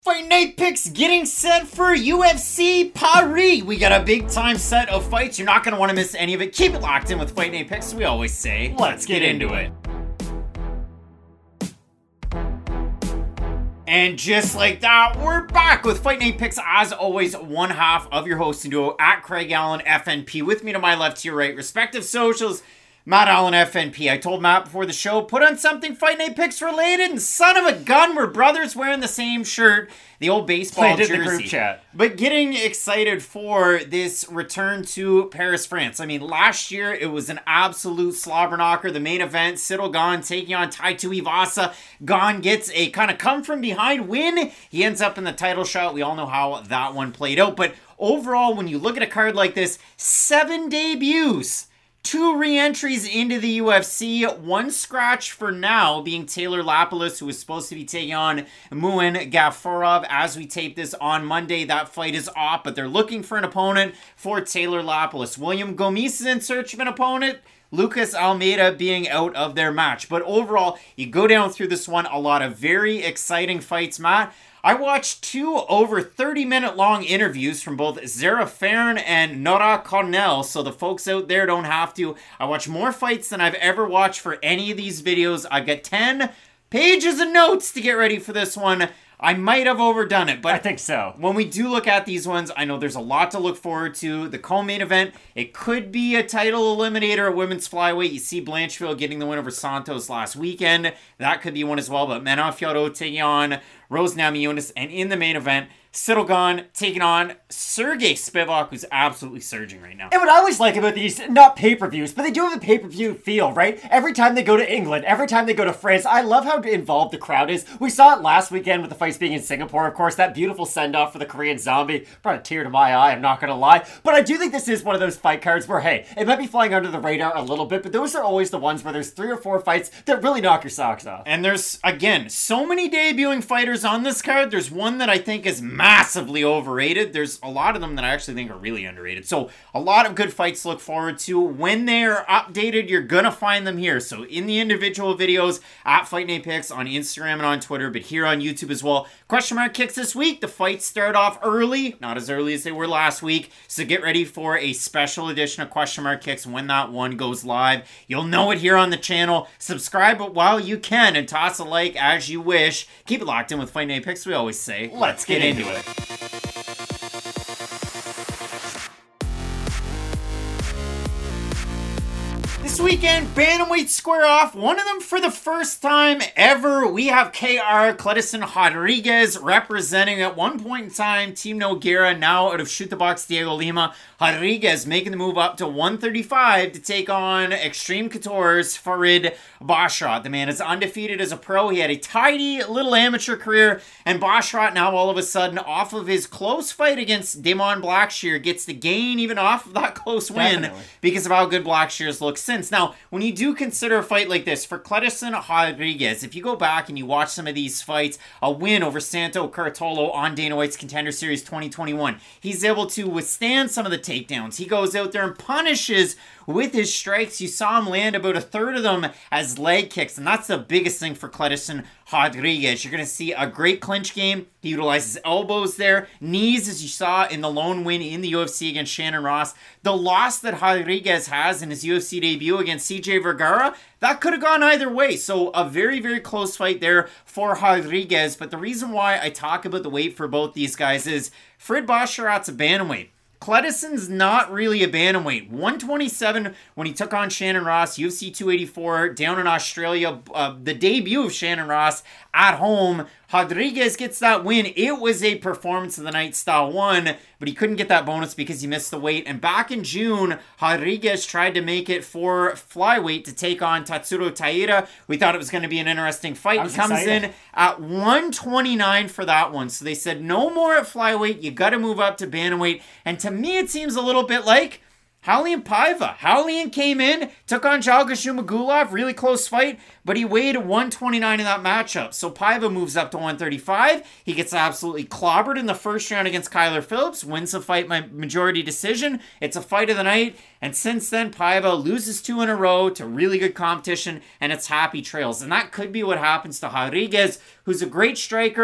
Fight Night Picks getting set for UFC Paris. We got a big time set of fights. You're not going to want to miss any of it. Keep it locked in with Fight Night Picks. We always say, let's get into it. And just like that, we're back with Fight Night Picks. As always, one half of your hosting duo at Craig Allen FNP. With me to my left, to your right, respective socials, Matt Allen FNP. I told Matt before the show, put on something Fight Night Picks related, and son of a gun, we're brothers wearing the same shirt. The old baseball jersey. In the group chat. But getting excited for this return to Paris, France. I mean, last year it was an absolute slobber knocker. The main event, Ciryl Gane taking on Tai Tuivasa. Gane gets a kind of come from behind win. He ends up in the title shot. We all know how that one played out. But overall, when you look at a card like this, 7 debuts. 2 re-entries into the UFC, 1 scratch for now, being Taylor Lapilus, who was supposed to be taking on Muin Gafurov. As we tape this on Monday, that fight is off, but they're looking for an opponent for Taylor Lapilus. William Gomis is in search of an opponent. Lucas Almeida being out of their match. But overall, you go down through this one, a lot of very exciting fights, Matt. I watched 2 over 30-minute long interviews from both Zarah Fairn and Nora Cornell, so the folks out there don't have to. I watched more fights than I've ever watched for any of these videos. I've got 10 pages of notes to get ready for this one. I might have overdone it, but I think so. When we do look at these ones, I know there's a lot to look forward to. The co-main event, it could be a title eliminator at women's flyweight. You see Blanchfield getting the win over Santos last weekend. That could be one as well, but Manon Fiorot taking on Rose Namajunas, and in the main event, Ciryl Gane taking on Sergey Spivak, who's absolutely surging right now. And what I always like about these, not pay-per-views, but they do have a pay-per-view feel, right? Every time they go to England, every time they go to France, I love how involved the crowd is. We saw it last weekend with the fights being in Singapore, of course, that beautiful send-off for the Korean Zombie brought a tear to my eye, I'm not gonna lie. But I do think this is one of those fight cards where, hey, it might be flying under the radar a little bit, but those are always the ones where there's 3 or 4 fights that really knock your socks off. And there's, again, so many debuting fighters on this card. There's one that I think is massively overrated. There's a lot of them that I actually think are really underrated. So a lot of good fights to look forward to. When they're updated, you're gonna find them here. So in the individual videos at Fight Night Picks on Instagram and on Twitter, but here on YouTube as well. Question mark kicks this week. The fights start off early, not as early as they were last week. So get ready for a special edition of Question mark kicks when that one goes live. You'll know it here on the channel. Subscribe while you can and toss a like as you wish. Keep it locked in with Fight Night Picks. We always say, let's get into it. This weekend, bantamweight square off. One of them for the first time ever. We have KR Cledison Rodriguez representing at one point in time Team Nogueira, now out of Shoot the Box Diego Lima. Rodriguez making the move up to 135 to take on Extreme Couture's Farid Basharat. The man is undefeated as a pro. He had a tidy little amateur career, and Basharat now all of a sudden off of his close fight against Damon Blackshear gets to gain even off of that close win. Definitely. Because of how good Blackshear's looked since. Now, when you do consider a fight like this, for Cledison Rodriguez, if you go back and you watch some of these fights, a win over Santo Curatolo on Dana White's Contender Series 2021, he's able to withstand some of the takedowns. He goes out there and punishes with his strikes. You saw him land about a third of them as leg kicks, and that's the biggest thing for Cledison Rodriguez. You're going to see a great clinch game. He utilizes elbows there, knees, as you saw in the lone win in the UFC against Shannon Ross. The loss that Rodriguez has in his UFC debut against CJ Vergara, that could have gone either way. So a very, very close fight there for Rodriguez. But the reason why I talk about the weight for both these guys is Farid Basharat's a bantamweight. Cledison's not really a bantamweight. 127 when he took on Shannon Ross, UFC 284 down in Australia. The debut of Shannon Ross at home. Rodriguez gets that win. It was a performance of the night style one, but he couldn't get that bonus because he missed the weight. And back in June, Rodriguez tried to make it for flyweight to take on Tatsuro Taira. We thought it was going to be an interesting fight. He comes in at 129 for that one. So they said no more at flyweight. You got to move up to bantamweight. And to me, it seems a little bit like Raulian Paiva. Raulian came in, took on Jalga Shumagulov, really close fight, but he weighed 129 in that matchup. So Paiva moves up to 135. He gets absolutely clobbered in the first round against Kyler Phillips, wins the fight by majority decision. It's a fight of the night, and since then, Paiva loses 2 in a row to really good competition, and it's happy trails. And that could be what happens to Rodriguez, who's a great striker,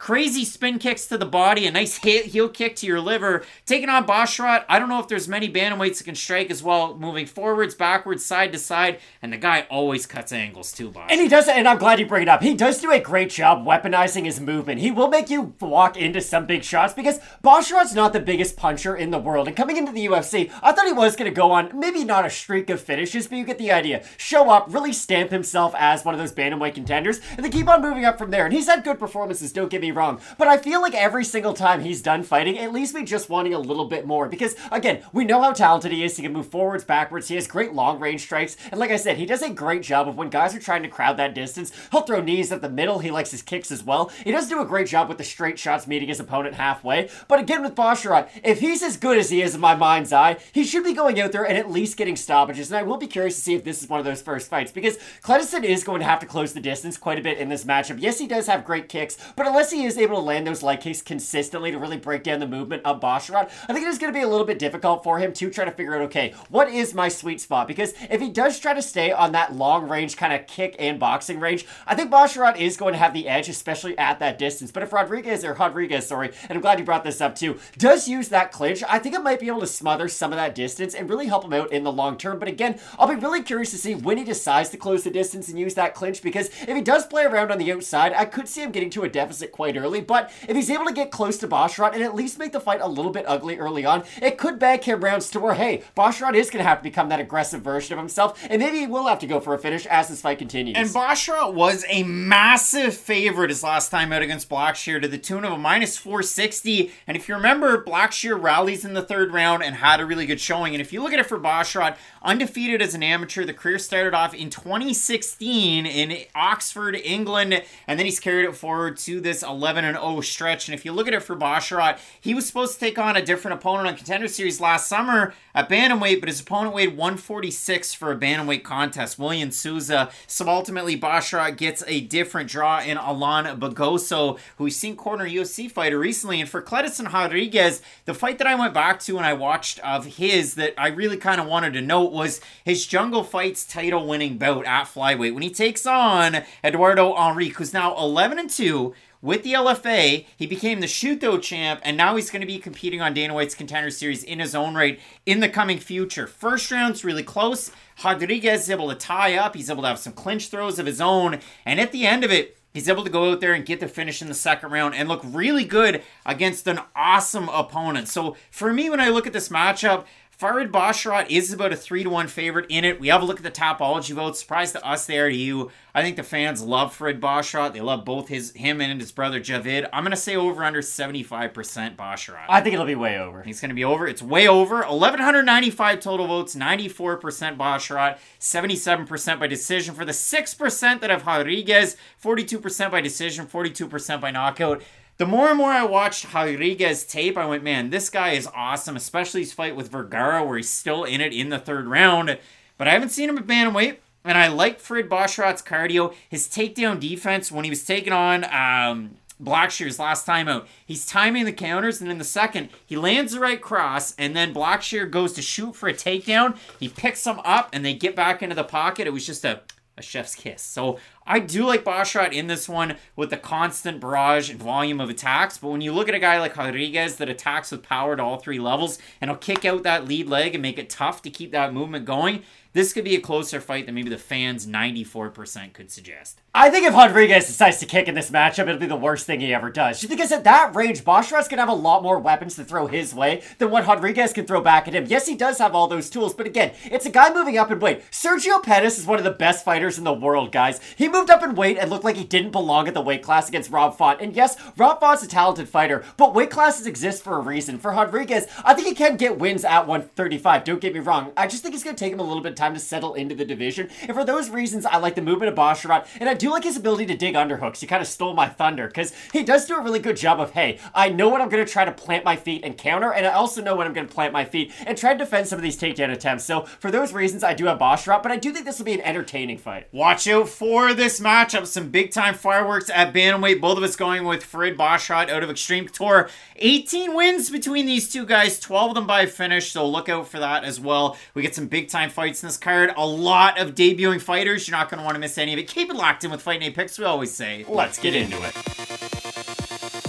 crazy spin kicks to the body, a nice heel kick to your liver. Taking on Basharat, I don't know if there's many bantamweights that can strike as well, moving forwards, backwards, side to side, and the guy always cuts angles too, Bosh. And he does it, and I'm glad you bring it up. He does do a great job weaponizing his movement. He will make you walk into some big shots because Basharat's not the biggest puncher in the world. And coming into the UFC, I thought he was going to go on maybe not a streak of finishes, but you get the idea. Show up, really stamp himself as one of those bantamweight contenders, and then keep on moving up from there. And he's had good performances, don't get me wrong. But I feel like every single time he's done fighting, it leaves me just wanting a little bit more. Because, again, we know how talented he is. He can move forwards, backwards. He has great long-range strikes. And like I said, he does a great job of when guys are trying to crowd that distance, he'll throw knees at the middle. He likes his kicks as well. He does do a great job with the straight shots meeting his opponent halfway. But again, with Basharat, if he's as good as he is in my mind's eye, he should be going out there and at least getting stoppages. And I will be curious to see if this is one of those first fights, because Cledison is going to have to close the distance quite a bit in this matchup. Yes, he does have great kicks, but unless he is able to land those leg kicks consistently to really break down the movement of Basharat, I think it is going to be a little bit difficult for him to try to figure out, okay, what is my sweet spot? Because if he does try to stay on that long range kind of kick and boxing range, I think Basharat is going to have the edge, especially at that distance. But if Rodriguez, and I'm glad you brought this up too, does use that clinch, I think it might be able to smother some of that distance and really help him out in the long term. But again, I'll be really curious to see when he decides to close the distance and use that clinch, because if he does play around on the outside, I could see him getting to a deficit quite early. But if he's able to get close to Basharat and at least make the fight a little bit ugly early on, it could bag him rounds to where, hey, Basharat is going to have to become that aggressive version of himself, and maybe he will have to go for a finish as this fight continues. And Basharat was a massive favorite his last time out against Blackshear to the tune of a minus 460. And if you remember, Blackshear rallies in the third round and had a really good showing. And if you look at it for Basharat, undefeated as an amateur, the career started off in 2016 in Oxford, England, and then he's carried it forward to this 11-0 stretch. And if you look at it for Basharat, he was supposed to take on a different opponent on Contender Series last summer at bantamweight, but his opponent weighed 146 for a bantamweight contest, William Souza. So ultimately, Basharat gets a different draw in Alan Bagoso, who we've seen corner UFC fighter recently. And for Cledison Rodriguez, the fight that I went back to and I watched of his that I really kind of wanted to note was his Jungle Fights title-winning bout at flyweight when he takes on Eduardo Henrique, who's now 11-2. With the LFA, he became the Shooto champ, and now he's going to be competing on Dana White's Contender Series in his own right in the coming future. First round's really close. Rodriguez is able to tie up. He's able to have some clinch throws of his own, and at the end of it, he's able to go out there and get the finish in the second round and look really good against an awesome opponent. So for me, when I look at this matchup, Farid Basharat is about a 3-1 favorite in it. We have a look at the Tapology votes. Surprised to us, they are to you. I think the fans love Farid Basharat. They love both him and his brother Javid. I'm going to say over under 75% Basharat. I think it'll be way over. He's going to be over. It's way over. 1,195 total votes. 94% Basharat. 77% by decision. For the 6% that have Rodriguez, 42% by decision, 42% by knockout. The more and more I watched Rodriguez tape, I went, man, this guy is awesome, especially his fight with Vergara, where he's still in it in the third round. But I haven't seen him at bantamweight, and I like Farid Basharat's cardio. His takedown defense, when he was taking on Blackshear's last time out, he's timing the counters, and in the second, he lands the right cross, and then Blackshear goes to shoot for a takedown. He picks him up, and they get back into the pocket. It was just a chef's kiss. So I do like Basharat in this one with the constant barrage and volume of attacks. But when you look at a guy like Rodriguez that attacks with power to all three levels and he'll kick out that lead leg and make it tough to keep that movement going, this could be a closer fight than maybe the fans' 94% could suggest. I think if Rodriguez decides to kick in this matchup, it'll be the worst thing he ever does. Just because at that range, Basharat's going to have a lot more weapons to throw his way than what Rodriguez can throw back at him. Yes, he does have all those tools, but again, it's a guy moving up in weight. Sergio Pettis is one of the best fighters in the world, guys. He moved up in weight and looked like he didn't belong at the weight class against Rob Font. And yes, Rob Font's a talented fighter, but weight classes exist for a reason. For Rodriguez, I think he can get wins at 135. Don't get me wrong. I just think it's going to take him a little bit of time to settle into the division. And for those reasons, I like the movement of Basharat, and I do like his ability to dig underhooks. He kind of stole my thunder, because he does do a really good job of, hey, I know when I'm going to try to plant my feet and counter, and I also know when I'm going to plant my feet and try to defend some of these takedown attempts. So for those reasons, I do have Basharat, but I do think this will be an entertaining fight. Watch out for this matchup. Some big-time fireworks at bantamweight. Both of us going with Farid Basharat out of Extreme Couture. 18 wins between these two guys, 12 of them by finish, so look out for that as well. We get some big-time fights in this card. A lot of debuting fighters. You're not going to want to miss any of it. Keep it locked in with Fight Night Picks, we always say. Let's get into it.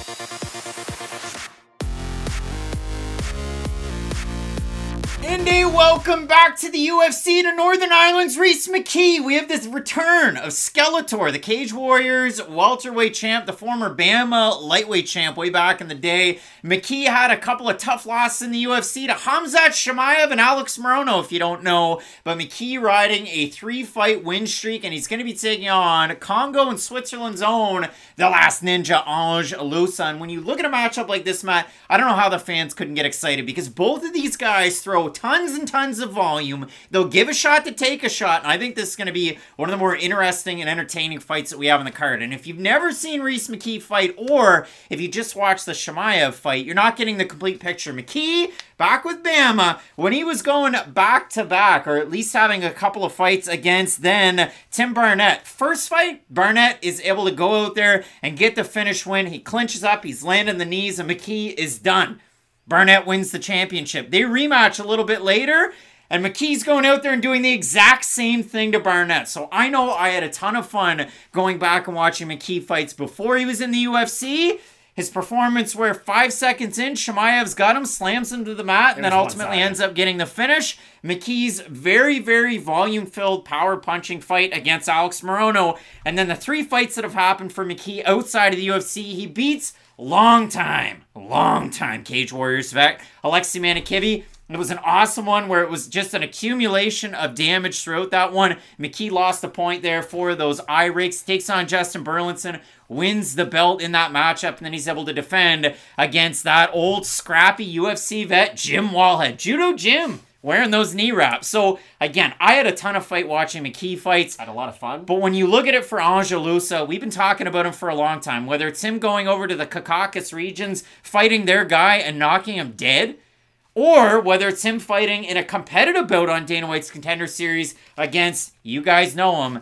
Monday, welcome back to the UFC to Northern Ireland's Rhys McKee. We have this return of Skeletor, the Cage Warriors welterweight champ, the former Bama lightweight champ way back in the day. McKee had a couple of tough losses in the UFC to Khamzat Chimaev and Alex Morono, if you don't know. But McKee riding a 3-fight win streak, and he's going to be taking on Congo and Switzerland's own, the last ninja, Ange Loosa. And when you look at a matchup like this, Matt, I don't know how the fans couldn't get excited, because both of these guys throw tons and tons of volume. They'll give a shot to take a shot, and I think this is going to be one of the more interesting and entertaining fights that we have on the card. And if you've never seen Rhys McKee fight, or if you just watched the Chimaev fight, you're not getting the complete picture. McKee, back with Bama, when he was going back-to-back, or at least having a couple of fights against then Tim Barnett. First fight, Barnett is able to go out there and get the finish win. He clinches up, he's landing the knees, and McKee is done. Barnett wins the championship. They rematch a little bit later, and McKee's going out there and doing the exact same thing to Barnett. So I know I had a ton of fun going back and watching McKee fights before he was in the UFC. His performance where 5 seconds in, Chimaev's got him, slams him to the mat, and then ultimately ends up getting the finish. McKee's very, very volume-filled, power-punching fight against Alex Morono. And then the 3 fights that have happened for McKee outside of the UFC, he beats long-time Cage Warriors vet Alexei Manikivi. It was an awesome one where it was just an accumulation of damage throughout that one. McKee lost a point there for those eye rakes, takes on Justin Burlinson, wins the belt in that matchup, and then he's able to defend against that old scrappy UFC vet, Jim Wallhead. Judo Jim, wearing those knee wraps. So, again, I had a ton of fight watching McKee fights. Had a lot of fun. But when you look at it for Ange Loosa, we've been talking about him for a long time. Whether it's him going over to the Caucasus regions, fighting their guy and knocking him dead, or whether it's him fighting in a competitive bout on Dana White's Contender Series against, you guys know him,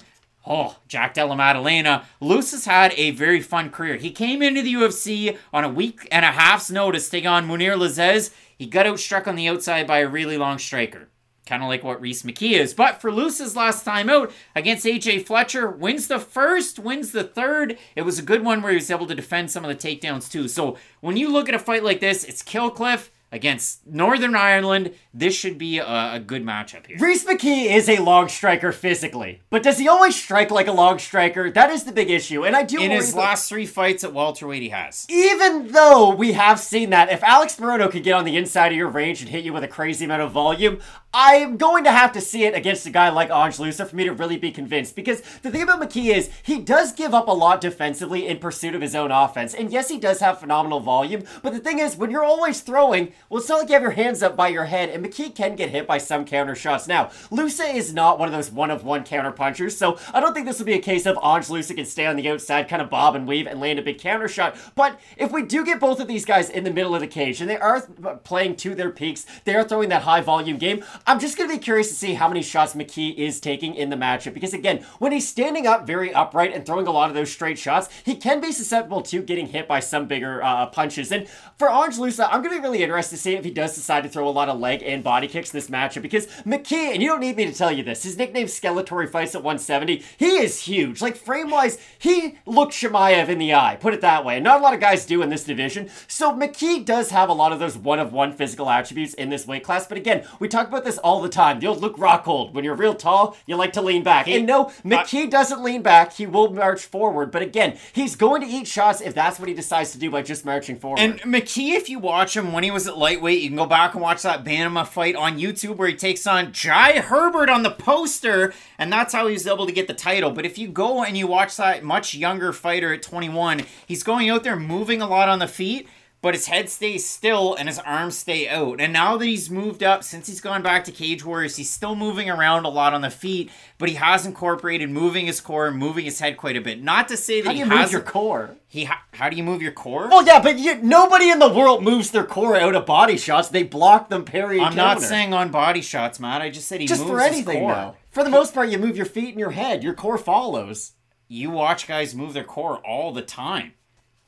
Jack Della Maddalena. Loosa's had a very fun career. He came into the UFC on a week and a half's notice, taking on Munir Lazzez. He got outstruck on the outside by a really long striker. Kind of like what Rhys McKee is. But for Loosa's last time out against AJ Fletcher, wins the first, wins the third. It was a good one where he was able to defend some of the takedowns too. So when you look at a fight like this, it's Killcliff against Northern Ireland. This should be a good matchup here. Rhys McKee is a long striker physically, but does he always strike like a long striker? That is the big issue, and I do. In his last 3 fights at welterweight, he has. Even though we have seen that, if Alex Morono could get on the inside of your range and hit you with a crazy amount of volume, I'm going to have to see it against a guy like Ange Loosa for me to really be convinced. Because the thing about McKee is, he does give up a lot defensively in pursuit of his own offense. And yes, he does have phenomenal volume, but the thing is, when you're always throwing, well, it's not like you have your hands up by your head, and McKee can get hit by some counter shots. Now, Loosa is not one of those one-of-one counter punchers, so I don't think this will be a case of Ange Loosa can stay on the outside, kind of bob and weave, and land a big counter shot. But if we do get both of these guys in the middle of the cage, and they are playing to their peaks, they are throwing that high-volume game, I'm just going to be curious to see how many shots McKee is taking in the matchup, because again, when he's standing up very upright and throwing a lot of those straight shots, he can be susceptible to getting hit by some bigger punches. And for Ange Loosa, I'm going to be really interested to see if he does decide to throw a lot of leg and body kicks in this matchup, because McKee, and you don't need me to tell you this, his nickname's Skeletor. He fights at 170. He is huge. Like, frame-wise, he looked Chimaev in the eye, put it that way. And not a lot of guys do in this division. So McKee does have a lot of those one-of-one physical attributes in this weight class. But again, we talk about this all the time. The old Luke Rockhold. When you're real tall, you like to lean back. And no, McKee doesn't lean back. He will march forward. But again, he's going to eat shots if that's what he decides to do by just marching forward. And McKee, if you watch him when he was at lightweight, you can go back and watch that Banama fight on YouTube where he takes on Jai Herbert on the poster, and that's how he was able to get the title. But if you go and you watch that much younger fighter at 21, he's going out there moving a lot on the feet, but his head stays still and his arms stay out. And now that he's moved up, since he's gone back to Cage Warriors, he's still moving around a lot on the feet, but he has incorporated moving his core and moving his head quite a bit. Not to say that how do you move your core? How do you move your core? Well, yeah, but nobody in the world moves their core out of body shots. They block them, parry, and I'm not saying on body shots, Matt. I just said he moves his core. Just for anything, though. For the most part, you move your feet and your head. Your core follows. You watch guys move their core all the time.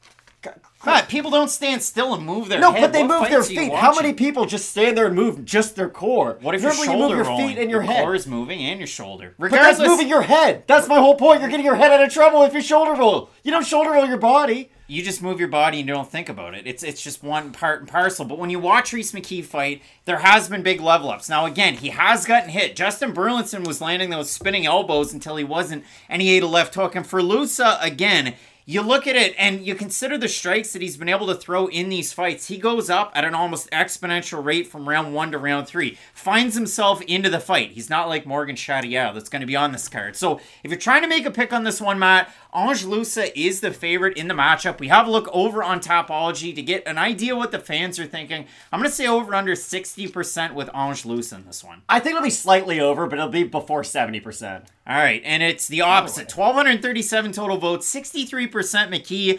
Matt, people don't stand still and move their No, head. but they What move their fights are you feet. How watching? many people just stand there and move just their core? What if your Normally shoulder you move your rolling? feet and your head? core is moving and your shoulder. But that's Regardless, moving your head. That's my whole point. You're getting your head out of trouble if you shoulder roll. You don't shoulder roll your body. you just move your body and you don't think about it. It's just one part and parcel. But when you watch Reese McKee fight, there has been big level ups. Now again, he has gotten hit. Justin Burlinson was landing those spinning elbows until he wasn't, and he ate a left hook. And for Lusa, again, you look at it and you consider the strikes that he's been able to throw in these fights. He goes up at an almost exponential rate from round 1 to round 3. Finds himself into the fight. He's not like Morgan Chadiao that's going to be on this card. So if you're trying to make a pick on this one, Matt, Ange Lusa is the favorite in the matchup. We have a look over on Tapology to get an idea what the fans are thinking. I'm going to say over under 60% with Ange Lusa in this one. I think it'll be slightly over, but it'll be before 70%. All right, and it's the opposite. 1,237 total votes, 63% McKee,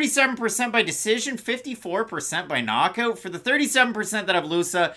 37% by decision, 54% by knockout. For the 37% that have Lusa,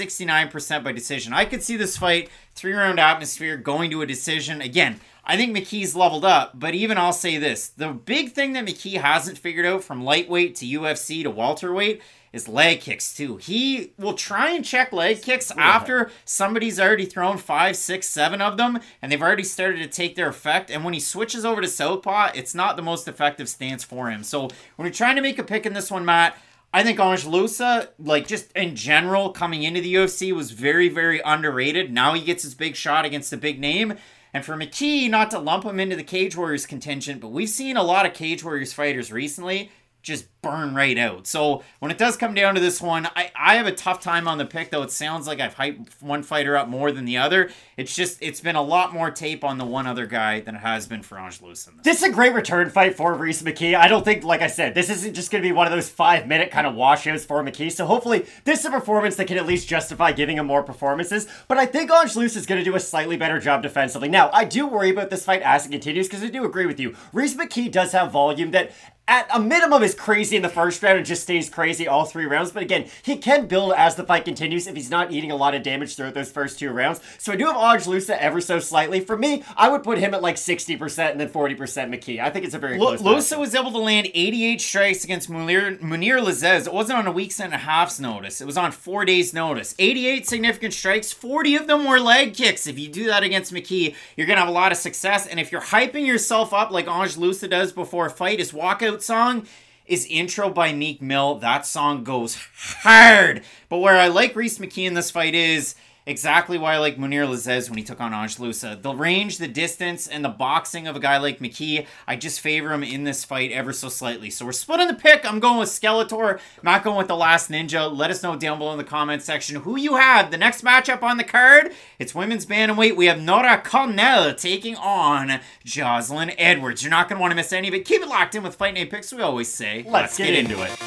69% by decision. I could see this fight, 3-round atmosphere, going to a decision. Again, I think McKee's leveled up, but even I'll say this. The big thing that McKee hasn't figured out from lightweight to UFC to welterweight is leg kicks too. He will try and check leg kicks after somebody's already thrown 5, 6, 7 of them, and they've already started to take their effect. And when he switches over to southpaw, it's not the most effective stance for him. So when you're trying to make a pick in this one, Matt, I think Ange Lusa, like just in general, coming into the UFC was very, very underrated. Now he gets his big shot against a big name. And for McKee, not to lump him into the Cage Warriors contingent, but we've seen a lot of Cage Warriors fighters recently just burn right out. So when it does come down to this one, I have a tough time on the pick, though it sounds like I've hyped one fighter up more than the other. It's been a lot more tape on the one other guy than it has been for Ange Lusa. This is a great return fight for Reese McKee. I don't think, like I said, this isn't just going to be one of those 5-minute kind of washouts for McKee. So hopefully this is a performance that can at least justify giving him more performances. But I think Ange Lusa is going to do a slightly better job defensively. Now, I do worry about this fight as it continues because I do agree with you. Reese McKee does have volume that at a minimum is crazy in the first round and just stays crazy all 3 rounds. But again, he can build as the fight continues if he's not eating a lot of damage throughout those first 2 rounds. So I do have Ange Lusa ever so slightly. For me, I would put him at like 60% and then 40% McKee. I think it's a very close Lusa was able to land 88 strikes against Munir Lazzez. It wasn't on a week's and a half's notice. It was on 4 days' notice. 88 significant strikes, 40 of them were leg kicks. If you do that against McKee, you're going to have a lot of success. And if you're hyping yourself up like Ange Lusa does before a fight, his walkout song is Intro by Meek Mill. That song goes hard. But where I like Reese McKee in this fight is exactly why I like Munir Lazzez when he took on Ange Lusa. The range, the distance, and the boxing of a guy like McKee, I just favor him in this fight ever so slightly. So we're splitting the pick. I'm going with Skeletor, not going with The Last Ninja. Let us know down below in the comments section who you have. The next matchup on the card, it's women's bantamweight. We have Nora Cornell taking on Jocelyn Edwards. You're not going to want to miss any of it. Keep it locked in with Fight Night Picks. We always say, let's get into it.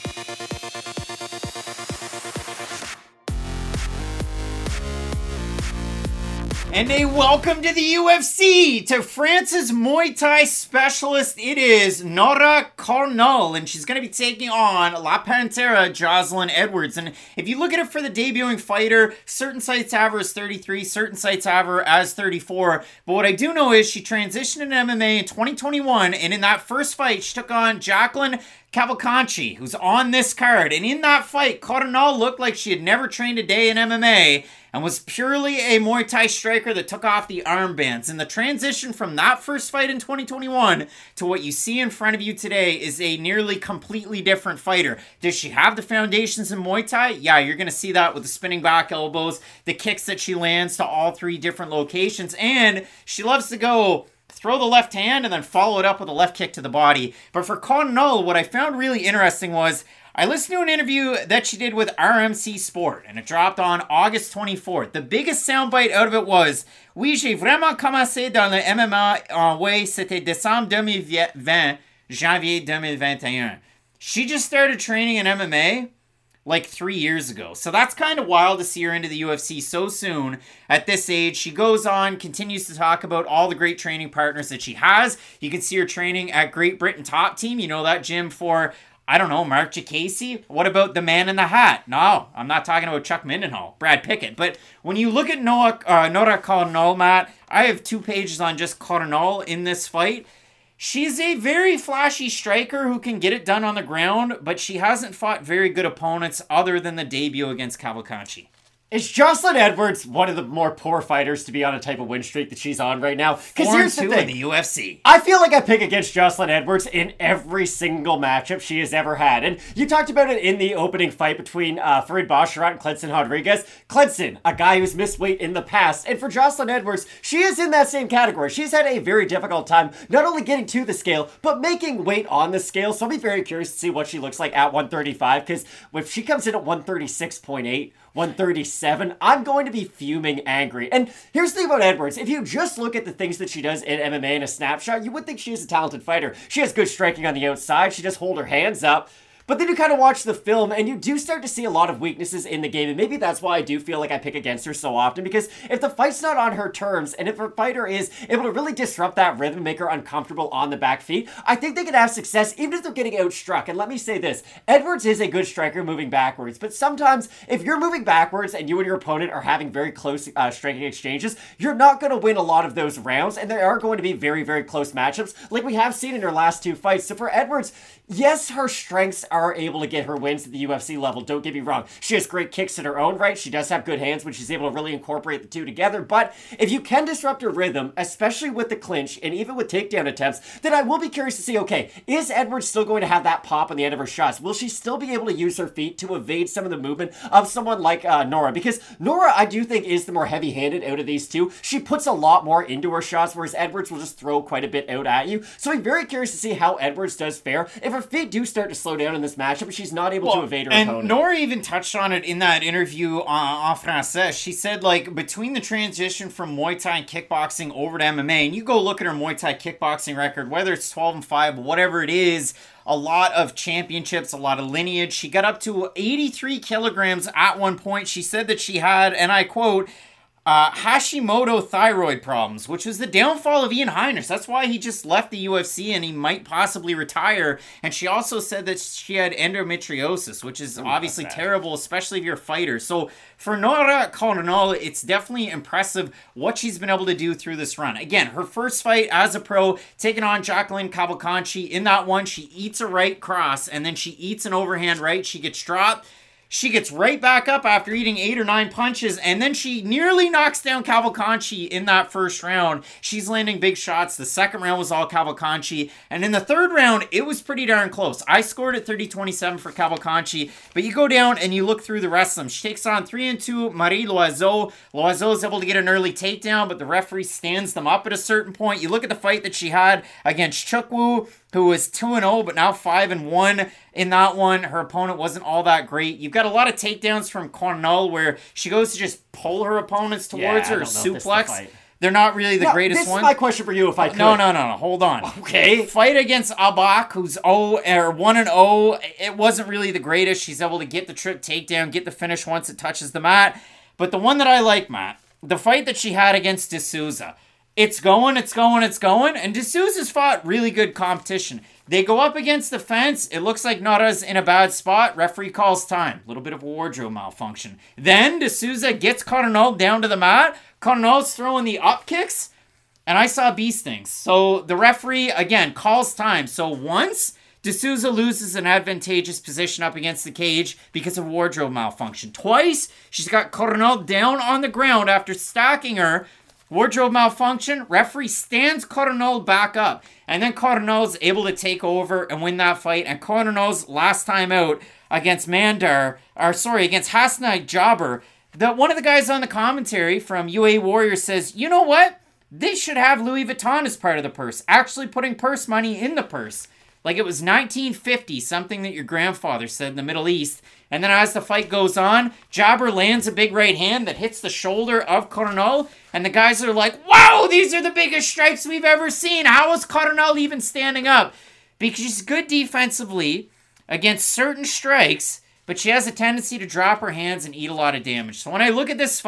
And a welcome to the UFC, to France's Muay Thai specialist. It is Nora Cornell, and she's going to be taking on La Pantera, Jocelyn Edwards. And if you look at it for the debuting fighter, certain sites have her as 33, certain sites have her as 34. But what I do know is she transitioned into MMA in 2021, and in that first fight, she took on Jacqueline Cavalcanti, who's on this card. And in that fight, Cornell looked like she had never trained a day in MMA and was purely a Muay Thai striker that took off the armbands. And the transition from that first fight in 2021 to what you see in front of you today is a nearly completely different fighter. Does she have the foundations in Muay Thai? Yeah, you're going to see that with the spinning back elbows, the kicks that she lands to all 3 different locations, and she loves to go throw the left hand and then follow it up with a left kick to the body. But for Cornell, what I found really interesting was I listened to an interview that she did with RMC Sport, and it dropped on August 24th. The biggest soundbite out of it was, "Oui, j'ai vraiment commencé dans le MMA, ouais, c'était décembre 2020, janvier 2021. She just started training in MMA like 3 years ago. So that's kind of wild to see her into the UFC so soon at this age. She goes on, continues to talk about all the great training partners that she has. You can see her training at Great Britain Top Team. You know that gym for, I don't know, Mark Jacasey? What about the man in the hat? No, I'm not talking about Chuck Mindenhall, Brad Pickett. But when you look at Nora Cornell, Matt, I have 2 pages on just Cornell in this fight. She's a very flashy striker who can get it done on the ground, but she hasn't fought very good opponents other than the debut against Cavalcanti. Is Jocelyn Edwards one of the more poor fighters to be on a type of win streak that she's on right now? Because here's the thing. In the UFC. I feel like I pick against Jocelyn Edwards in every single matchup she has ever had. And you talked about it in the opening fight between Farid Basharat and Cledson Rodriguez. Cledson, a guy who's missed weight in the past. And for Jocelyn Edwards, she is in that same category. She's had a very difficult time not only getting to the scale, but making weight on the scale. So I'll be very curious to see what she looks like at 135. Because if she comes in at 136.8, 137, I'm going to be fuming angry. And here's the thing about Edwards. If you just look at the things that she does in MMA in a snapshot, you would think she is a talented fighter. She has good striking on the outside. She just hold her hands up. But then you kind of watch the film and you do start to see a lot of weaknesses in the game. And maybe that's why I do feel like I pick against her so often. Because if the fight's not on her terms and if her fighter is able to really disrupt that rhythm, make her uncomfortable on the back feet, I think they can have success even if they're getting outstruck. And let me say this, Edwards is a good striker moving backwards. But sometimes if you're moving backwards and you and your opponent are having very close striking exchanges, you're not going to win a lot of those rounds. And there are going to be very, very close matchups like we have seen in her last two fights. So for Edwards, yes, her strengths are able to get her wins at the UFC level. Don't get me wrong. She has great kicks in her own right. She does have good hands when she's able to really incorporate the two together. But if you can disrupt her rhythm, especially with the clinch and even with takedown attempts, then I will be curious to see, okay, is Edwards still going to have that pop on the end of her shots? Will she still be able to use her feet to evade some of the movement of someone like Nora? Because Nora, I do think, is the more heavy-handed out of these two. She puts a lot more into her shots, whereas Edwards will just throw quite a bit out at you. So I'm very curious to see how Edwards does fare. If her feet do start to slow down in this matchup, but she's not able to evade her opponent. And Nora even touched on it in that interview en français. She said, like, between the transition from Muay Thai and kickboxing over to MMA, and you go look at her Muay Thai kickboxing record, whether it's 12-5, whatever it is, a lot of championships, a lot of lineage. She got up to 83 kilograms at one point. She said that she had, and I quote, Hashimoto thyroid problems, which was the downfall of Ian Heinisch. That's why he just left the UFC and he might possibly retire. And she also said that she had endometriosis, which is obviously terrible, especially if you're a fighter. So for Nora Coronel, it's definitely impressive what she's been able to do through this run. Again, her first fight as a pro, taking on Jacqueline Cavalcanti. In that one, she eats a right cross and then she eats an overhand right. She gets dropped. She gets right back up after eating 8 or 9 punches, and then she nearly knocks down Cavalcanti in that first round. She's landing big shots. The second round was all Cavalcanti, and in the third round, it was pretty darn close. I scored at 30-27 for Cavalcanti, but you go down and you look through the rest of them. She takes on 3-2 Marie Loiseau. Loiseau is able to get an early takedown, but the referee stands them up at a certain point. You look at the fight that she had against Chukwu, who was 2-0, but now 5-1 in that one. Her opponent wasn't all that great. You've got a lot of takedowns from Coronel where she goes to just pull her opponents towards her, suplex. They're not really the greatest this one. This is my question for you, if I could. No. Hold on. Okay. Fight against Abak, who's 1-0. It wasn't really the greatest. She's able to get the trip takedown, get the finish once it touches the mat. But the one that I like, Matt, the fight that she had against D'Souza, it's going, and D'Souza's fought really good competition. They go up against the fence. It looks like Nora's in a bad spot. Referee calls time. A little bit of a wardrobe malfunction. Then D'Souza gets Coronel down to the mat. Coronel's throwing the up kicks, and I saw bee stings. So the referee, again, calls time. So once D'Souza loses an advantageous position up against the cage because of wardrobe malfunction. Twice, she's got Coronel down on the ground after stacking her. Wardrobe malfunction, referee stands Coronel back up. And then Coronel's able to take over and win that fight. And Coronel's last time out against against Hasnai Jabber, one of the guys on the commentary from UA Warriors says, you know what? They should have Louis Vuitton as part of the purse. Actually putting purse money in the purse. Like it was 1950, something that your grandfather said in the Middle East. And then as the fight goes on, Jabber lands a big right hand that hits the shoulder of Coronel. And the guys are like, wow, these are the biggest strikes we've ever seen. How is Coronel even standing up? Because she's good defensively against certain strikes, but she has a tendency to drop her hands and eat a lot of damage. So when I look at this fight,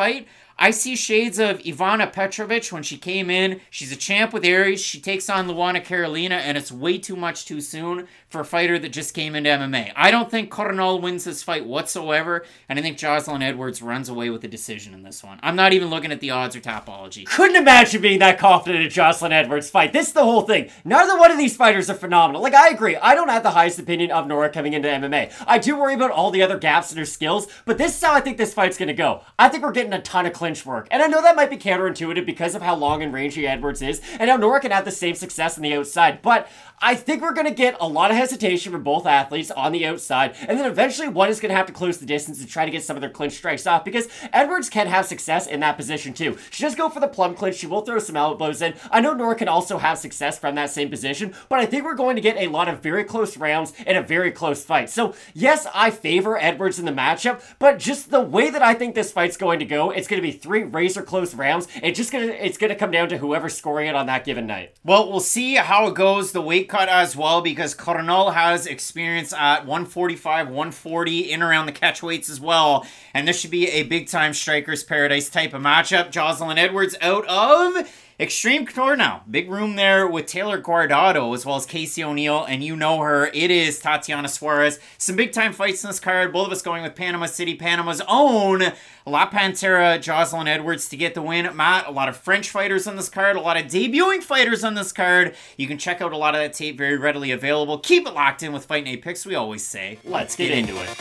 I see shades of Ivana Petrovic when she came in. She's a champ with Aries. She takes on Luana Carolina, and it's way too much too soon for a fighter that just came into MMA. I don't think Coronel wins this fight whatsoever, and I think Jocelyn Edwards runs away with the decision in this one. I'm not even looking at the odds or Tapology. Couldn't imagine being that confident in Jocelyn Edwards' fight. This is the whole thing. Neither one of these fighters are phenomenal. Like, I agree. I don't have the highest opinion of Nora coming into MMA. I do worry about all the other gaps in her skills, but this is how I think this fight's going to go. I think we're getting a ton of clinch work. And I know that might be counterintuitive because of how long and rangy Edwards is, and how Nora can have the same success on the outside, but I think we're going to get a lot of hesitation from both athletes on the outside, and then eventually one is going to have to close the distance and try to get some of their clinch strikes off, because Edwards can have success in that position too. She does go for the plum clinch, she will throw some elbows in. I know Nora can also have success from that same position, but I think we're going to get a lot of very close rounds and a very close fight. So yes, I favor Edwards in the matchup, but just the way that I think this fight's going to go, it's going to be 3 razor close rounds. It's going to come down to whoever's scoring it on that given night. Well, we'll see how it goes the weight cut as well, because Coronel has experience at 145, 140, in around the catch weights as well, and this should be a big-time Strikers Paradise type of matchup. Jocelyn Edwards out of Extreme Couture now. Big room there with Taylor Guardado as well as Casey O'Neill, and you know her. It is Tatiana Suarez. Some big-time fights in this card. Both of us going with Panama City, Panama's own La Pantera, Jocelyn Edwards to get the win. Matt, a lot of French fighters on this card, a lot of debuting fighters on this card. You can check out a lot of that tape, very readily available. Keep it locked in with Fight Night Picks. We always say, let's get into it.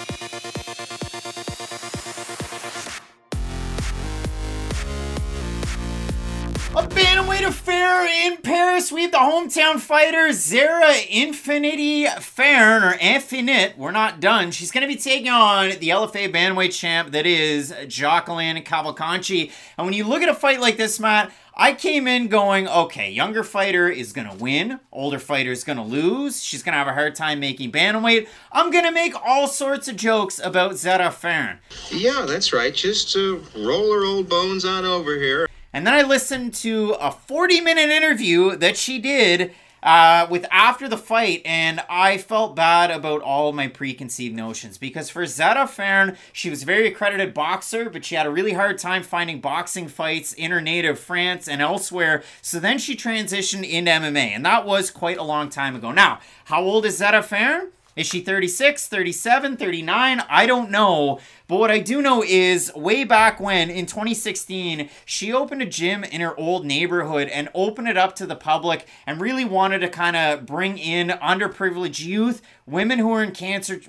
A bantamweight affair in Paris. We have the hometown fighter, Zara Infinity Fern, or Infinite. We're not done. She's going to be taking on the LFA bantamweight champ that is Jacqueline Cavalcanti. And when you look at a fight like this, Matt, I came in going, okay, younger fighter is going to win. Older fighter is going to lose. She's going to have a hard time making bantamweight. I'm going to make all sorts of jokes about Zara Fern. Yeah, that's right. Just roll her old bones on over here. And then I listened to a 40-minute interview that she did with after the fight, and I felt bad about all my preconceived notions, because for Zara Fern, she was a very accredited boxer, but she had a really hard time finding boxing fights in her native France and elsewhere, so then she transitioned into MMA, and that was quite a long time ago. Now, how old is Zara Fern? Is she 36, 37, 39? I don't know. But what I do know is way back when, in 2016, she opened a gym in her old neighborhood and opened it up to the public and really wanted to kind of bring in underprivileged youth, women who are in cancer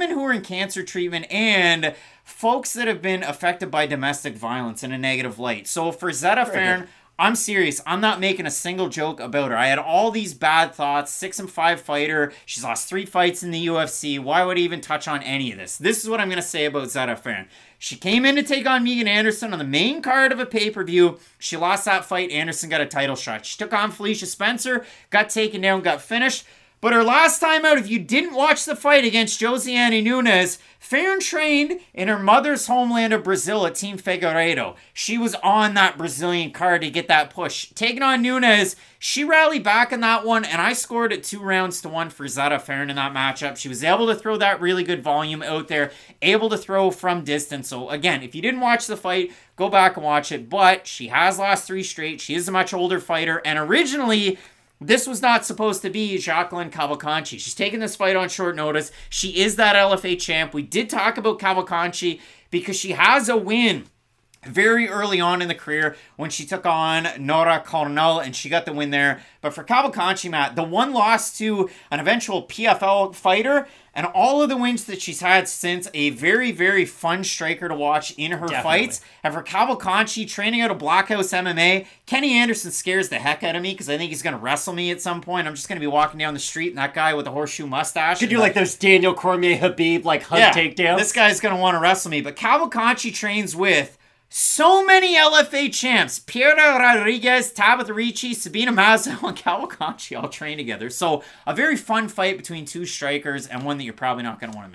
treatment, and folks that have been affected by domestic violence in a negative light. So for Zara Fern, I'm serious. I'm not making a single joke about her. I had all these bad thoughts. 6-5 fighter. She's lost 3 fights in the UFC. Why would I even touch on any of this? This is what I'm going to say about Zara Fern. She came in to take on Megan Anderson on the main card of a pay-per-view. She lost that fight. Anderson got a title shot. She took on Felicia Spencer, got taken down, got finished. But her last time out, if you didn't watch the fight against Josiane Nunes, Fern trained in her mother's homeland of Brazil at Team Figueiredo. She was on that Brazilian card to get that push. Taking on Nunes, she rallied back in that one, and I scored it 2-1 for Zara Fern in that matchup. She was able to throw that really good volume out there, able to throw from distance. So again, if you didn't watch the fight, go back and watch it. But she has lost 3 straight. She is a much older fighter, and originally, this was not supposed to be Jacqueline Cavalcanti. She's taking this fight on short notice. She is that LFA champ. We did talk about Cavalcanti because she has a win very early on in the career when she took on Nora Coronel, and she got the win there. But for Cavalcanti, Matt, the one loss to an eventual PFL fighter, and all of the wins that she's had since, a very, very fun striker to watch in her fights. And for Cavalcanti, training out of Blockhouse MMA, Kenny Anderson scares the heck out of me because I think he's going to wrestle me at some point. I'm just going to be walking down the street and that guy with the horseshoe mustache. Could do like those Daniel Cormier Habib like hug takedowns. This guy's going to want to wrestle me. But Cavalcanti trains with so many LFA champs. Piera Rodriguez, Tabitha Ricci, Sabina Mazo, and Cavalcanti all train together. So a very fun fight between 2 strikers, and one that you're probably not going to want to miss.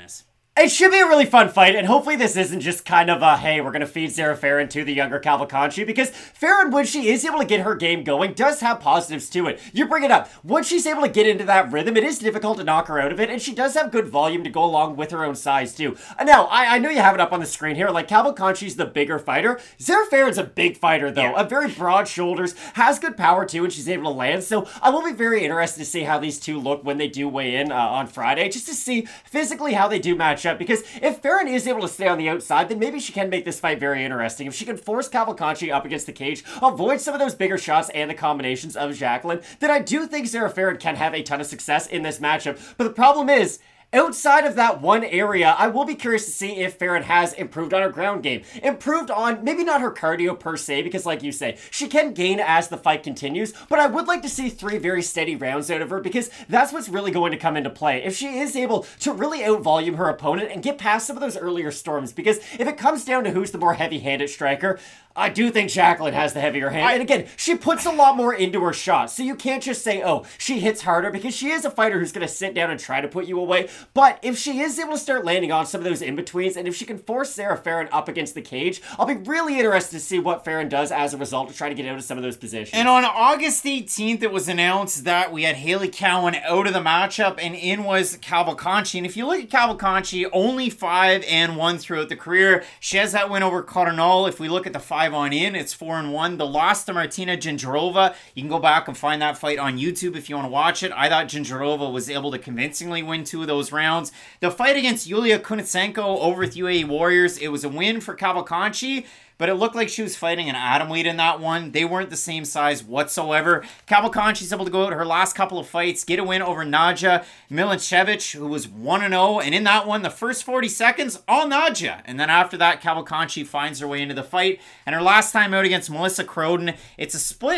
It should be a really fun fight, and hopefully this isn't just kind of a, hey, we're going to feed Sarah Ferrin to the younger Cavalcanti, because Ferrin, when she is able to get her game going, does have positives to it. You bring it up. Once she's able to get into that rhythm, it is difficult to knock her out of it, and she does have good volume to go along with her own size, too. Now, I know you have it up on the screen here, like, Cavalcanti's the bigger fighter. Sarah Ferrin's a big fighter, though. Yeah. A very broad shoulders, has good power, too, and she's able to land, so I will be very interested to see how these two look when they do weigh in on Friday, just to see physically how they do match up, because if Ferrin is able to stay on the outside, then maybe she can make this fight very interesting. If she can force Cavalcanti up against the cage, avoid some of those bigger shots and the combinations of Jacqueline, then I do think Sarah Ferrin can have a ton of success in this matchup. But the problem is, outside of that one area, I will be curious to see if Ferrin has improved on her ground game. Improved on, maybe not her cardio per se, because like you say, she can gain as the fight continues, but I would like to see 3 very steady rounds out of her, because that's what's really going to come into play. If she is able to really out-volume her opponent and get past some of those earlier storms, because if it comes down to who's the more heavy-handed striker, I do think Jacqueline has the heavier hand. And again, she puts a lot more into her shots. So you can't just say, oh, she hits harder, because she is a fighter who's going to sit down and try to put you away. But if she is able to start landing on some of those in-betweens, and if she can force Sarah Ferrin up against the cage, I'll be really interested to see what Ferrin does as a result to try to get out of some of those positions. And on August 18th, it was announced that we had Haley Cowan out of the matchup, and in was Cavalcanti. And if you look at Cavalcanti, only 5-1 throughout the career. She has that win over Cardinal. If we look at the 5 on in, it's 4-1. The loss to Martina Gingerova, you can go back and find that fight on YouTube if you want to watch it. I thought Gingerova was able to convincingly win 2 of those rounds. The fight against Yulia Kunitsenko over with UAE Warriors, it was a win for Cavalcanti, but it looked like she was fighting an atomweight in that one. They weren't the same size whatsoever. Cavalcanti's able to go out her last couple of fights, get a win over Nadja Milinchevich, who was 1-0. And in that one, the first 40 seconds, all Nadja. And then after that, Cavalcanti finds her way into the fight. And her last time out against Melissa Croden, it's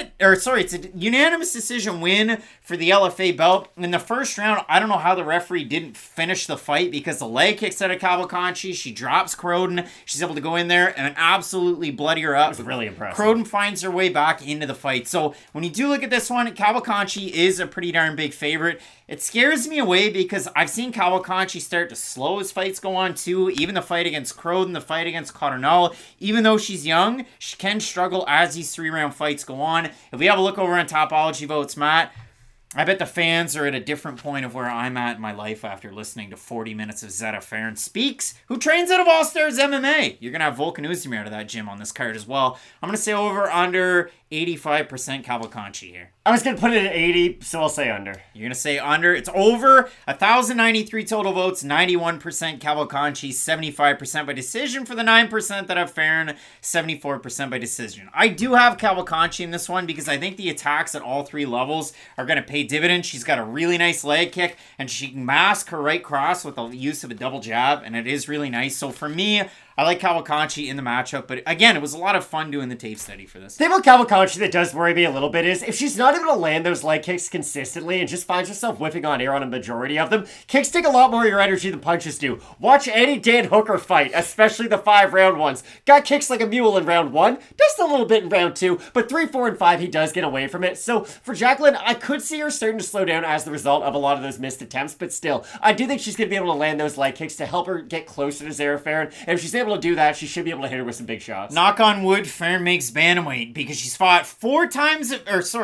a unanimous decision win for the LFA belt. In the first round, I don't know how the referee didn't finish the fight, because the leg kicks out of Cavalcanti. She drops Croden. She's able to go in there and absolutely bloody her up. It was really impressive. Croden finds her way back into the fight. So when you do look at this one, Cavalcanti is a pretty darn big favorite. It scares me away because I've seen Cavalcanti start to slow as fights go on too. Even the fight against Croden, the fight against Cardinal, even though she's young, she can struggle as these 3-round fights go on. If we have a look over on Topology Votes, Matt, I bet the fans are at a different point of where I'm at in my life after listening to 40 minutes of Zeta Ferrin Speaks, who trains out of All Stars MMA. You're going to have Volkan Oezdemir out of that gym on this card as well. I'm going to say over under 85% Cavalcanti here. I was going to put it at 80, so I'll say under. You're going to say under. It's over 1,093 total votes, 91% Cavalcanti, 75% by decision for the 9% that have Ferrin, 74% by decision. I do have Cavalcanti in this one because I think the attacks at all 3 levels are going to pay dividends. She's got a really nice leg kick, and she can mask her right cross with the use of a double jab, and it is really nice. So for me, I like Cavalcanti in the matchup, but again, it was a lot of fun doing the tape study for this. The thing about Cavalcanti that does worry me a little bit is if she's not able to land those leg kicks consistently and just finds herself whipping on air on a majority of them, kicks take a lot more of your energy than punches do. Watch any Dan Hooker fight, especially the 5-round ones. Got kicks like a mule in round 1, just a little bit in round 2, but 3, 4, and 5, he does get away from it. So for Jacqueline, I could see her starting to slow down as the result of a lot of those missed attempts, but still, I do think she's going to be able to land those leg kicks to help her get closer to Sarah Ferrin, and if she's able to do that, she should be able to hit her with some big shots. Knock on wood, Ferrin makes bantamweight because she's fought 3 times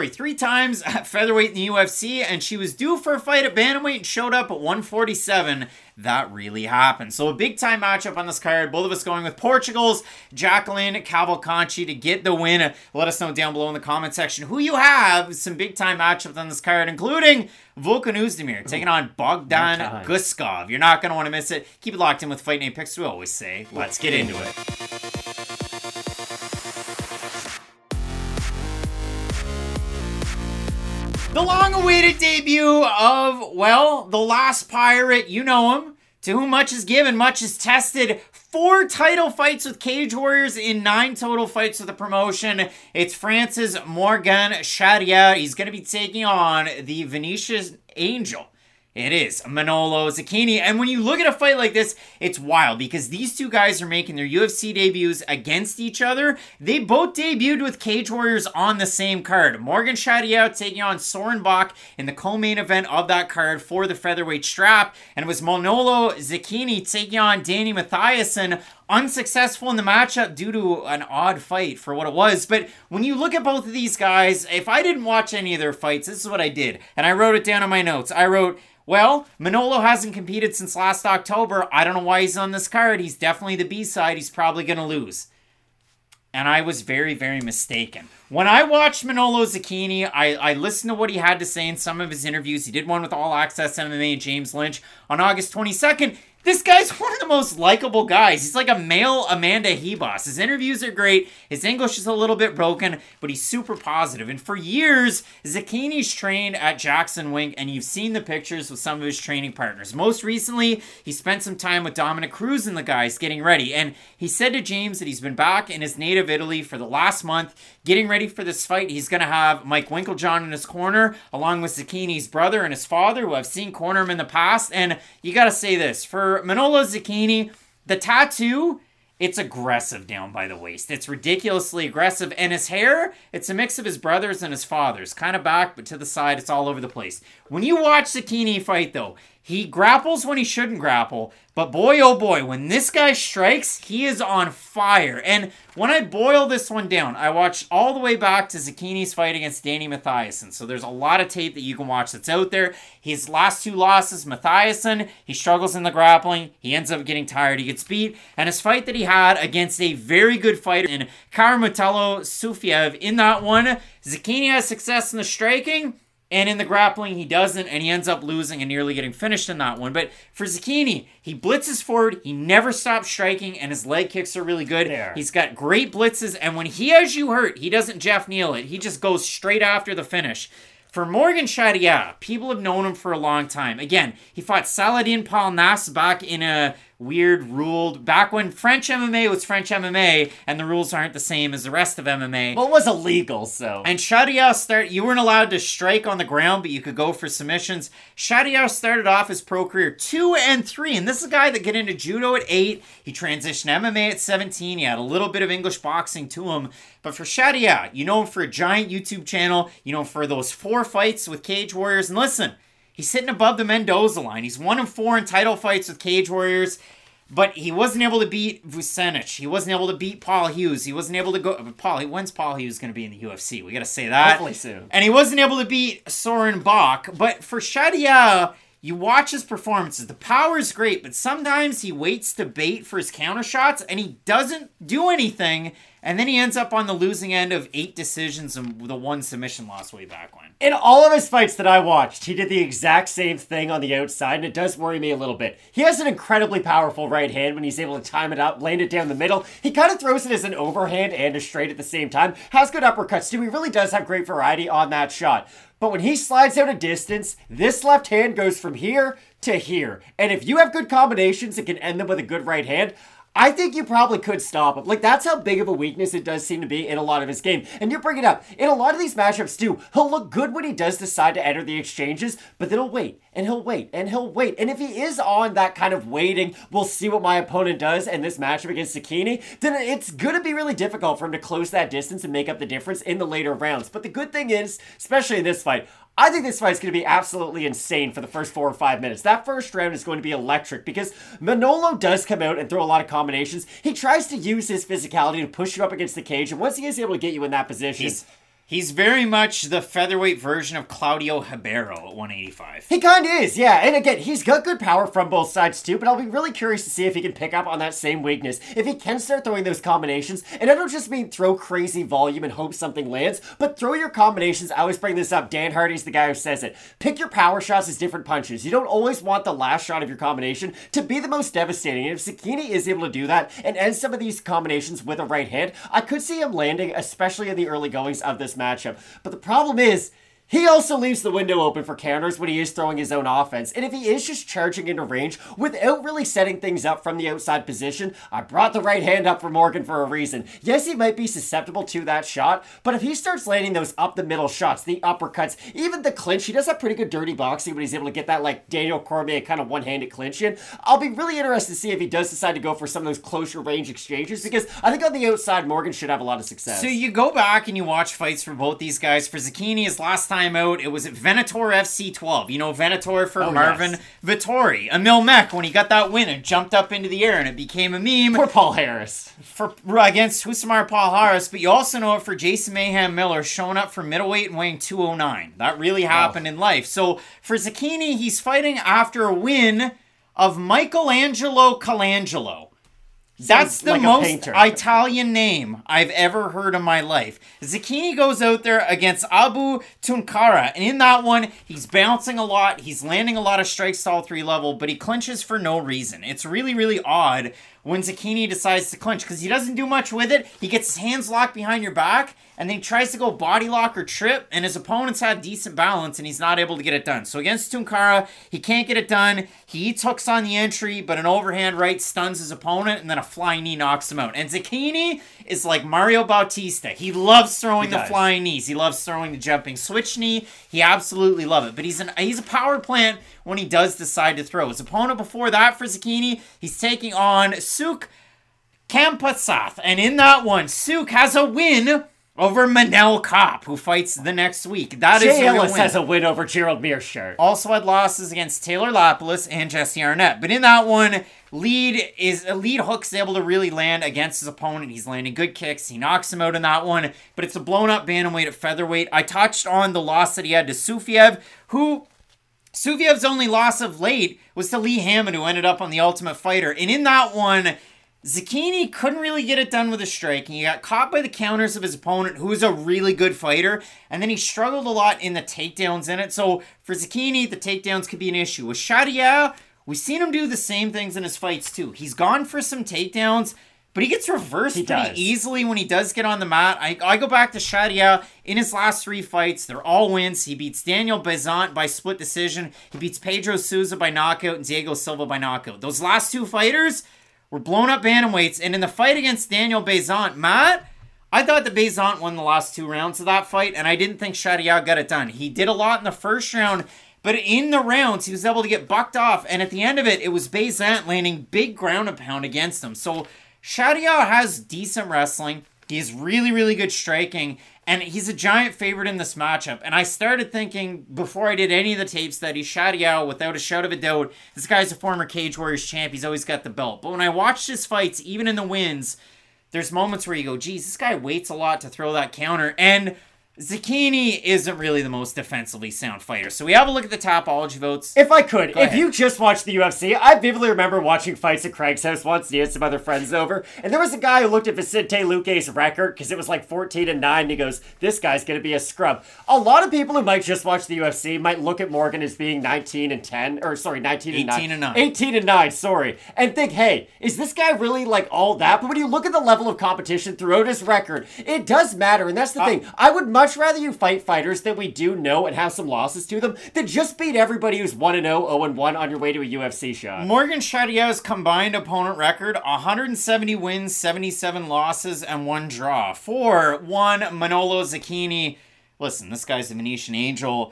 at featherweight in the UFC, and she was due for a fight at bantamweight and showed up at 147. That really happened. So a big-time matchup on this card. Both of us going with Portugal's Jacqueline Cavalcanti to get the win. Let us know down below in the comment section who you have. Some big-time matchups on this card, including Volkan Oezdemir taking on Bogdan Guskov. You're not going to want to miss it. Keep it locked in with Fight Night Picks. We always say, let's get into it. The long-awaited debut of, well, the last pirate, you know him, to whom much is given, much is tested. 4 title fights with Cage Warriors in 9 total fights with the promotion. It's France's Morgan Charrier. He's going to be taking on the Venetian Angel. It is Manolo Zucchini. And when you look at a fight like this, it's wild because these two guys are making their UFC debuts against each other. They both debuted with Cage Warriors on the same card. Morgan Shadia taking on Soren Bach in the co-main event of that card for the featherweight strap. And it was Manolo Zucchini taking on Danny Mathiasen, unsuccessful in the matchup due to an odd fight for what it was. But when you look at both of these guys, if I didn't watch any of their fights, this is what I did. And I wrote it down in my notes. I wrote, well, Manolo hasn't competed since last October. I don't know why he's on this card. He's definitely the B-side. He's probably going to lose. And I was very, very mistaken. When I watched Manolo Zucchini, I listened to what he had to say in some of his interviews. He did one with All Access MMA and James Lynch on August 22nd. This guy's one of the most likable guys. He's like a male Amanda Hebos. His interviews are great. His English is a little bit broken, but he's super positive. And for years, Zucchini's trained at Jackson Wink, and you've seen the pictures with some of his training partners. Most recently, he spent some time with Dominic Cruz and the guys getting ready. And he said to James that he's been back in his native Italy for the last month, getting ready for this fight. He's going to have Mike Winklejohn in his corner, along with Zucchini's brother and his father, who I've seen corner him in the past. And you got to say this, for Manolo Zucchini, the tattoo, it's aggressive down by the waist. It's ridiculously aggressive. And his hair, it's a mix of his brother's and his father's. Kind of back, but to the side, it's all over the place. When you watch Zucchini fight, though, he grapples when he shouldn't grapple. But boy, oh boy, when this guy strikes, he is on fire. And when I boil this one down, I watched all the way back to Zucchini's fight against Danny Mathiasen. So there's a lot of tape that you can watch that's out there. His last two losses, Mathiasen, he struggles in the grappling. He ends up getting tired. He gets beat. And his fight that he had against a very good fighter in Karamutello Sufiev, in that one, Zucchini has success in the striking. And in the grappling, he doesn't, and he ends up losing and nearly getting finished in that one. But for Zucchini, he blitzes forward, he never stops striking, and his leg kicks are really good. There. He's got great blitzes, and when he has you hurt, he doesn't Jeff Neal it. He just goes straight after the finish. For Morgan Shadia, people have known him for a long time. Again, he fought Saladin Palnas back in a weird ruled, back when French MMA was French MMA, and the rules aren't the same as the rest of MMA. Well, it was illegal, so. And Shadia you weren't allowed to strike on the ground, but you could go for submissions. Shadia started off his pro career 2-3, and this is a guy that got into judo at 8. He transitioned MMA at 17. He had a little bit of English boxing to him. But for Shadia, you know him for a giant YouTube channel. You know him for those 4 fights with Cage Warriors. And listen, he's sitting above the Mendoza line. He's 1-4 in title fights with Cage Warriors. But he wasn't able to beat Vucenic. He wasn't able to beat Paul Hughes. He wasn't able to go... When's Paul Hughes going to be in the UFC? We got to say that. Hopefully soon. And he wasn't able to beat Soren Bach. But for Shadia, you watch his performances. The power's great, but sometimes he waits to bait for his counter shots, and he doesn't do anything. And then he ends up on the losing end of 8 decisions and the 1 submission loss way back when. In all of his fights that I watched, he did the exact same thing on the outside, and it does worry me a little bit. He has an incredibly powerful right hand when he's able to time it out, land it down the middle. He kind of throws it as an overhand and a straight at the same time. Has good uppercuts too. He really does have great variety on that shot. But when he slides out a distance, this left hand goes from here to here. And if you have good combinations that can end them with a good right hand, I think you probably could stop him. Like, that's how big of a weakness it does seem to be in a lot of his game. And you bring it up. In a lot of these matchups, too, he'll look good when he does decide to enter the exchanges, but then he'll wait, and he'll wait, and he'll wait. And if he is on that kind of waiting, we'll see what my opponent does in this matchup against Zucchini, then it's going to be really difficult for him to close that distance and make up the difference in the later rounds. But the good thing is, especially in this fight, I think this fight's going to be absolutely insane for the first 4 or 5 minutes. That first round is going to be electric because Manolo does come out and throw a lot of combinations. He tries to use his physicality to push you up against the cage, and once he is able to get you in that position... He's very much the featherweight version of Claudio Ribeiro at 185. He kind of is, yeah. And again, he's got good power from both sides too, but I'll be really curious to see if he can pick up on that same weakness. If he can start throwing those combinations, and I don't just mean throw crazy volume and hope something lands, but throw your combinations. I always bring this up. Dan Hardy's the guy who says it. Pick your power shots as different punches. You don't always want the last shot of your combination to be the most devastating. And if Zucchini is able to do that and end some of these combinations with a right hand, I could see him landing, especially in the early goings of this matchup. But the problem is, He also leaves the window open for counters when he is throwing his own offense. And if he is just charging into range without really setting things up from the outside position, I brought the right hand up for Morgan for a reason. Yes, he might be susceptible to that shot, but if he starts landing those up the middle shots, the uppercuts, even the clinch, he does have pretty good dirty boxing when he's able to get that like Daniel Cormier kind of one-handed clinch in. I'll be really interested to see if he does decide to go for some of those closer range exchanges, because I think on the outside, Morgan should have a lot of success. So you go back and you watch fights for both these guys. For Zucchini, his last time out, it was at Venator FC 12. You know Venator for Marvin Vittori. Emil Mech, when he got that win and jumped up into the air and it became a meme. Poor Paul Harris. Against Husamar Paul Harris, but you also know it for Jason Mayhem Miller showing up for middleweight and weighing 209. That really happened in life. So for Zucchini, he's fighting after a win of Michelangelo Colangelo. That's the most Italian name I've ever heard in my life. Zucchini goes out there against Abu Tunkara, and in that one, he's bouncing a lot, he's landing a lot of strikes to all 3 level, but he clinches for no reason. It's really, really odd when Zucchini decides to clinch, because he doesn't do much with it. He gets his hands locked behind your back, and then he tries to go body lock or trip, and his opponents have decent balance, and he's not able to get it done. So against Tunkara, he can't get it done. He eats hooks on the entry, but an overhand right stuns his opponent, and then a flying knee knocks him out. And Zucchini is like Mario Bautista. He loves throwing the flying knees. He loves throwing the jumping switch knee. He absolutely loves it. But he's a power plant when he does decide to throw. His opponent before that for Zucchini, he's taking on Suk Kampasath. And in that one, Suk has a win over Manel Kopp, who fights the next week. That is a real Ellis win. has a win over Gerald Mearshart. Also had losses against Taylor Lapalus and Jesse Arnett. But in that one, lead hook's able to really land against his opponent. He's landing good kicks. He knocks him out in that one. But it's a blown-up bantamweight at featherweight. I touched on the loss that he had to Sufiev, who Sufiev's only loss of late was to Lee Hammond, who ended up on The Ultimate Fighter. And in that one, Zucchini couldn't really get it done with a strike, and he got caught by the counters of his opponent, who is a really good fighter, and then he struggled a lot in the takedowns in it. So for Zucchini, the takedowns could be an issue. With Shadia, we've seen him do the same things in his fights too. He's gone for some takedowns, but he gets reversed pretty easily when he does get on the mat. I go back to Shadia. In his last 3 fights, they're all wins. He beats Daniel Bezant by split decision. He beats Pedro Souza by knockout and Diego Silva by knockout. Those last 2 fighters were blown up bantamweights, and in the fight against Daniel Bezant, Matt, I thought that Bezant won the last 2 rounds of that fight, and I didn't think Shadia got it done. He did a lot in the first round, but in the rounds, he was able to get bucked off, and at the end of it, it was Bezant landing big ground and pound against him. So Shadia has decent wrestling. He has really, really good striking, and he's a giant favorite in this matchup. And I started thinking, before I did any of the tape studies, Shadia, without a shadow of a doubt, this guy's a former Cage Warriors champ. He's always got the belt. But when I watched his fights, even in the wins, there's moments where you go, geez, this guy waits a lot to throw that counter. And Zucchini isn't really the most defensively sound fighter. So we have a look at the Tapology votes. If I could, if you just watched the UFC, I vividly remember watching fights at Craig's house once. He had some other friends over, and there was a guy who looked at Vicente Luque's record, because it was like 14-9, and he goes, this guy's going to be a scrub. A lot of people who might just watch the UFC might look at Morgan as being 19-10, or sorry, 19-9. 18-9, sorry, and think, hey, is this guy really like all that? But when you look at the level of competition throughout his record, it does matter, and that's the thing. I would much rather you fight fighters that we do know and have some losses to them than just beat everybody who's 1-0, 0-1 on your way to a UFC shot. Morgan Chadia's combined opponent record, 170 wins, 77 losses, and 1 draw. 4-1 Manolo Zucchini. Listen, this guy's a Venetian Angel.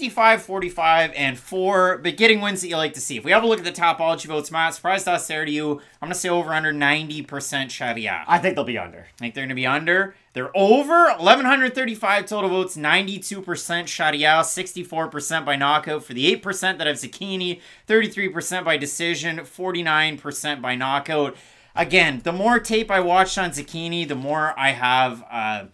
65-45 and 4, but getting wins that you like to see. If we have a look at the Tapology votes, Matt, surprise toss there to you. I'm going to say over under 90% Shadia. I think they'll be under. I think they're going to be under. They're over. 1,135 total votes, 92% Shadia, 64% by knockout for the 8% that have Zucchini, 33% by decision, 49% by knockout. Again, the more tape I watched on Zucchini, the more I have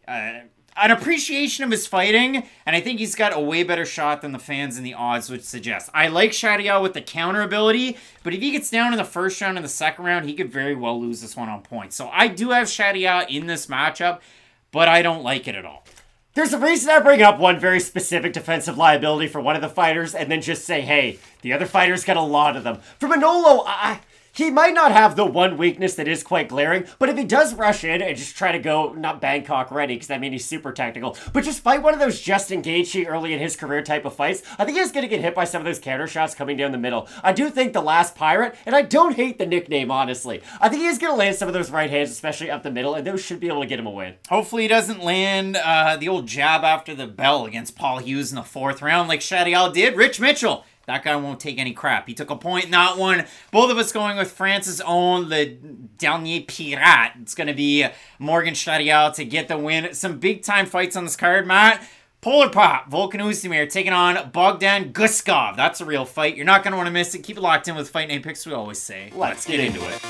an appreciation of his fighting, and I think he's got a way better shot than the fans and the odds would suggest. I like Shadia with the counter ability, but if he gets down in the first round and the second round, he could very well lose this one on points. So I do have Shadia in this matchup, but I don't like it at all. There's a reason I bring up one very specific defensive liability for one of the fighters and then just say, hey, the other fighters got a lot of them. For Manolo, he might not have the one weakness that is quite glaring, but if he does rush in and just try to go, not Bangkok ready, because I mean he's super technical, but just fight one of those Justin Gaethje early in his career type of fights, I think he's going to get hit by some of those counter shots coming down the middle. I do think the last Pirate, and I don't hate the nickname, honestly. I think he's going to land some of those right hands, especially up the middle, and those should be able to get him a win. Hopefully he doesn't land the old jab after the bell against Paul Hughes in the 4th round like Shadial did. Rich Mitchell. That guy won't take any crap. He took a point in that one. Both of us going with France's own Le Dernier Pirate. It's going to be Morgan Shadial to get the win. Some big-time fights on this card, Matt. Polar Pop, Volkan Oezdemir taking on Bogdan Guskov. That's a real fight. You're not going to want to miss it. Keep it locked in with Fight Night Picks, we always say. Let's get into it.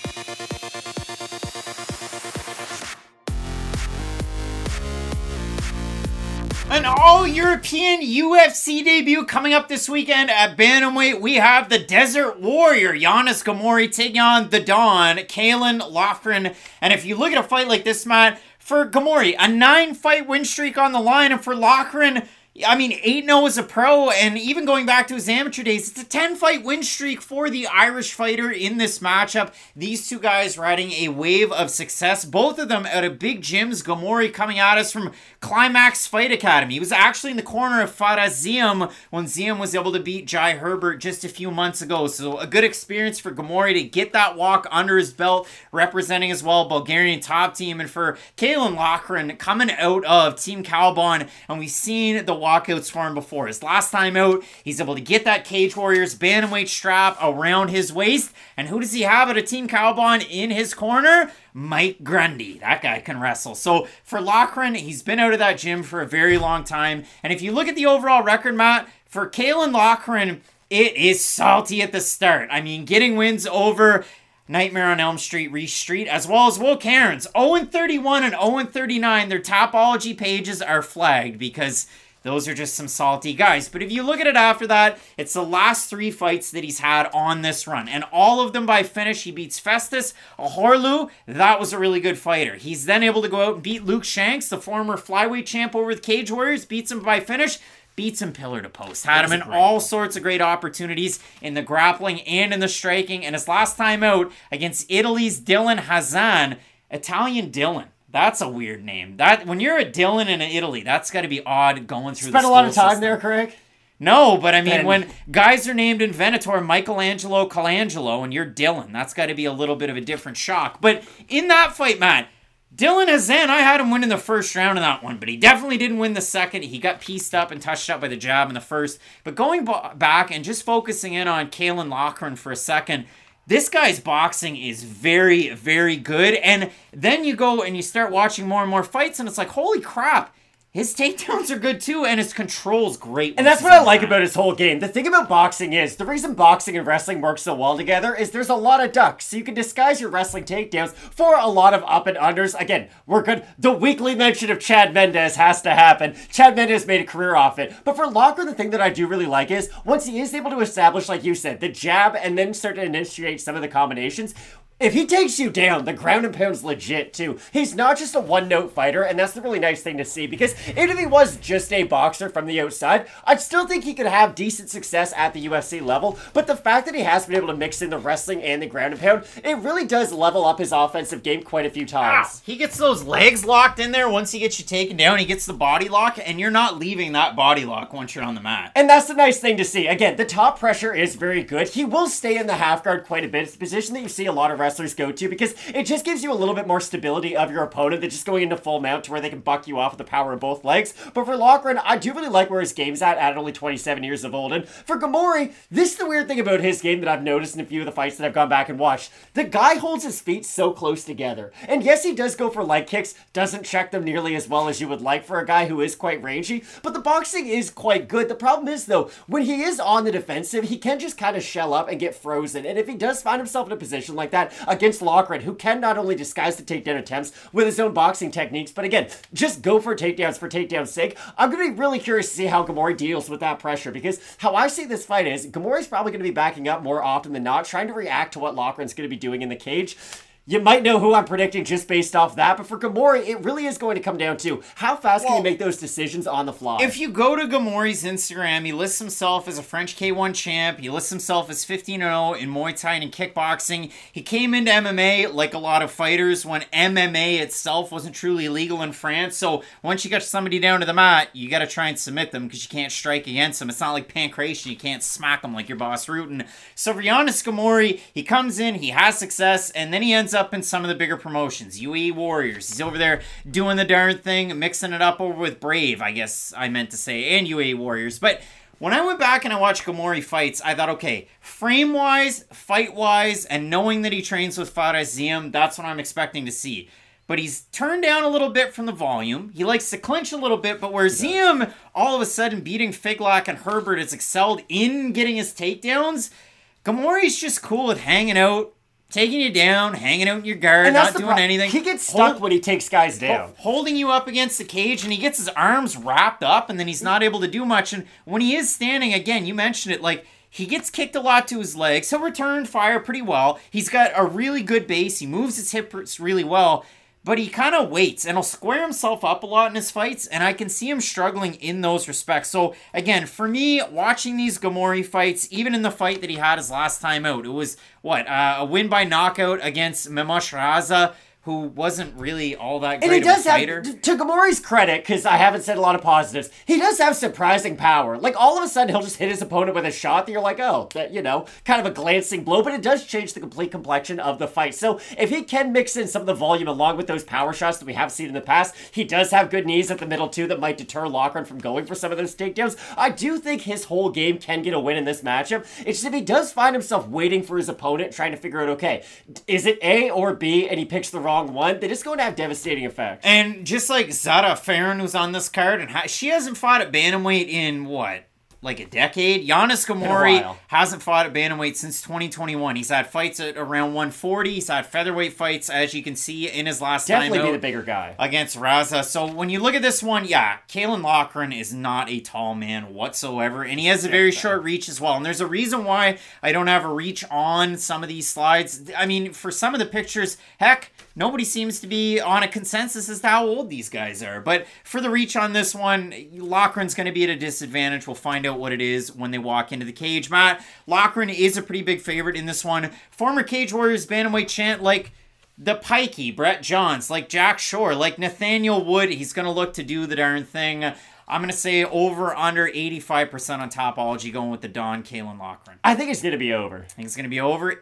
An all-European UFC debut coming up this weekend at Bantamweight. We have the Desert Warrior, Giannis Gamori, taking on the Don, Kalen Loughran. And if you look at a fight like this, Matt, for Gamori, a 9-fight win streak on the line, and for Loughran, I mean, 8-0 as a pro, and even going back to his amateur days, it's a 10-fight win streak for the Irish fighter in this matchup. These two guys riding a wave of success, both of them out of big gyms. Gamori coming at us from Climax Fight Academy. He was actually in the corner of Fares Ziam when Ziam was able to beat Jai Herbert just a few months ago. So a good experience for Gamori to get that walk under his belt, representing as well Bulgarian top team. And for Kalen Loughran coming out of Team Kaobon, and we've seen the walkouts for him before. His last time out, he's able to get that Cage Warriors bantamweight strap around his waist. And who does he have at a Team Kaobon in his corner? Mike Grundy. That guy can wrestle. So for Loughran, he's been out of that gym for a very long time. And if you look at the overall record, Matt, for Kalen Loughran, it is salty at the start. I mean, getting wins over Nightmare on Elm Street, Reese Street, as well as Will Cairns. 0-31 and 0-39. Their Topology pages are flagged because those are just some salty guys. But if you look at it after that, it's the last 3 fights that he's had on this run. And all of them by finish. He beats Festus Ahorlu. That was a really good fighter. He's then able to go out and beat Luke Shanks, the former flyweight champ over with Cage Warriors. Beats him by finish. Beats him pillar to post. Had him in all sorts of great opportunities in the grappling and in the striking. And his last time out against Italy's Dylan Hazan. Italian Dylan. That's a weird name. That when you're a Dylan in Italy, that's got to be odd going through Spent the a lot of time system. there, Craig? No, but I mean, when guys are named in Venator, Michelangelo, Colangelo, and you're Dylan, that's got to be a little bit of a different shock. But in that fight, Matt, Dylan Hazan, I had him win in the first round in that one, but he definitely didn't win the second. He got pieced up and touched up by the jab in the first. But going back and just focusing in on Kalen Loughran for a second, this guy's boxing is very, very good. And then you go and you start watching more and more fights, and it's like, holy crap. His takedowns are good too, and his control's great. And that's what I like about his whole game. The thing about boxing is, the reason boxing and wrestling work so well together is there's a lot of ducks. So you can disguise your wrestling takedowns for a lot of up and unders. Again, we're good. The weekly mention of Chad Mendes has to happen. Chad Mendes made a career off it. But for Loughran, the thing that I do really like is, once he is able to establish, like you said, the jab and then start to initiate some of the combinations, if he takes you down, the ground and pound's legit too. He's not just a one-note fighter, and that's the really nice thing to see, because even if he was just a boxer from the outside, I'd still think he could have decent success at the UFC level, but the fact that he has been able to mix in the wrestling and the ground and pound, it really does level up his offensive game quite a few times. He gets those legs locked in there once he gets you taken down. He gets the body lock, and you're not leaving that body lock once you're on the mat. And that's the nice thing to see. Again, the top pressure is very good. He will stay in the half guard quite a bit. It's a position that you see a lot of wrestlers go to because it just gives you a little bit more stability of your opponent than just going into full mount to where they can buck you off with the power of both legs. But for Loughran, I do really like where his game's at only 27 years of old. And for Gamori, this is the weird thing about his game that I've noticed in a few of the fights that I've gone back and watched. The guy holds his feet so close together. And yes, he does go for leg kicks, doesn't check them nearly as well as you would like for a guy who is quite rangy, but the boxing is quite good. The problem is, though, when he is on the defensive, he can just kind of shell up and get frozen. And if he does find himself in a position like that against Loughran, who can not only disguise the takedown attempts with his own boxing techniques, but again, just go for takedowns for takedown's sake, I'm going to be really curious to see how Gamori deals with that pressure, because how I see this fight is, Gamori's probably going to be backing up more often than not, trying to react to what Loughran's going to be doing in the cage. You might know who I'm predicting just based off that, but for Gamori, it really is going to come down to how fast can he make those decisions on the fly. If you go to Gamori's Instagram, he lists himself as a French K1 champ. He lists himself as 15-0 in Muay Thai and kickboxing. He came into MMA like a lot of fighters when MMA itself wasn't truly legal in France. So once you got somebody down to the mat, you got to try and submit them because you can't strike against them. It's not like pancration. You can't smack them like your boss Rutan. So for Giannis Gamori, he comes in, he has success, and then he ends up in some of the bigger promotions. UAE Warriors. He's over there doing the darn thing, mixing it up over with Brave, I guess I meant to say, and UAE Warriors. But when I went back and I watched Gamori fights, I thought, okay, frame-wise, fight-wise, and knowing that he trains with Fares Ziam, that's what I'm expecting to see. But he's turned down a little bit from the volume. He likes to clinch a little bit, but where Ziam all of a sudden beating Figlak and Herbert has excelled in getting his takedowns, Gamori's just cool at hanging out, taking you down, hanging out in your guard, not doing anything. He gets stuck when he takes guys down. Holding you up against the cage, and he gets his arms wrapped up, and then he's not able to do much. And when he is standing, again, you mentioned it, like, he gets kicked a lot to his legs. He'll return fire pretty well. He's got a really good base. He moves his hips really well. But he kind of waits, and he'll square himself up a lot in his fights, and I can see him struggling in those respects. So, again, for me, watching these Gamori fights, even in the fight that he had his last time out, it was, a win by knockout against Memosh Raza, who wasn't really all that great of a fighter. To Gamori's credit, because I haven't said a lot of positives, he does have surprising power. Like, all of a sudden, he'll just hit his opponent with a shot that you're like, oh, that, kind of a glancing blow, but it does change the complete complexion of the fight. So, if he can mix in some of the volume along with those power shots that we have seen in the past, he does have good knees at the middle, too, that might deter Loughran from going for some of those takedowns. I do think his whole game can get a win in this matchup. It's just if he does find himself waiting for his opponent, trying to figure out, okay, is it A or B, and he picks the wrong one, they're just going to have devastating effects. And just like Zara Farron, who's on this card, and she hasn't fought at bantamweight in like a decade. Giannis Gamori hasn't fought at bantamweight since 2021. He's had fights at around 140. He's had featherweight fights, as you can see in his last time out. Definitely be the bigger guy. Against Raza. So when you look at this one, Kalen Loughran is not a tall man whatsoever, and he has a very short reach as well. And there's a reason why I don't have a reach on some of these slides. I mean, for some of the pictures, heck, nobody seems to be on a consensus as to how old these guys are. But for the reach on this one, Loughran's going to be at a disadvantage. We'll find out what it is when they walk into the cage. Matt, Loughran is a pretty big favorite in this one. Former Cage Warriors bantamweight champ like the Pikey, Brett Johns, like Jack Shore, like Nathaniel Wood. He's going to look to do the darn thing. I'm going to say over under 85% on Topology, going with the Don Kalen Loughran. I think it's going to be over. I think it's going to be over.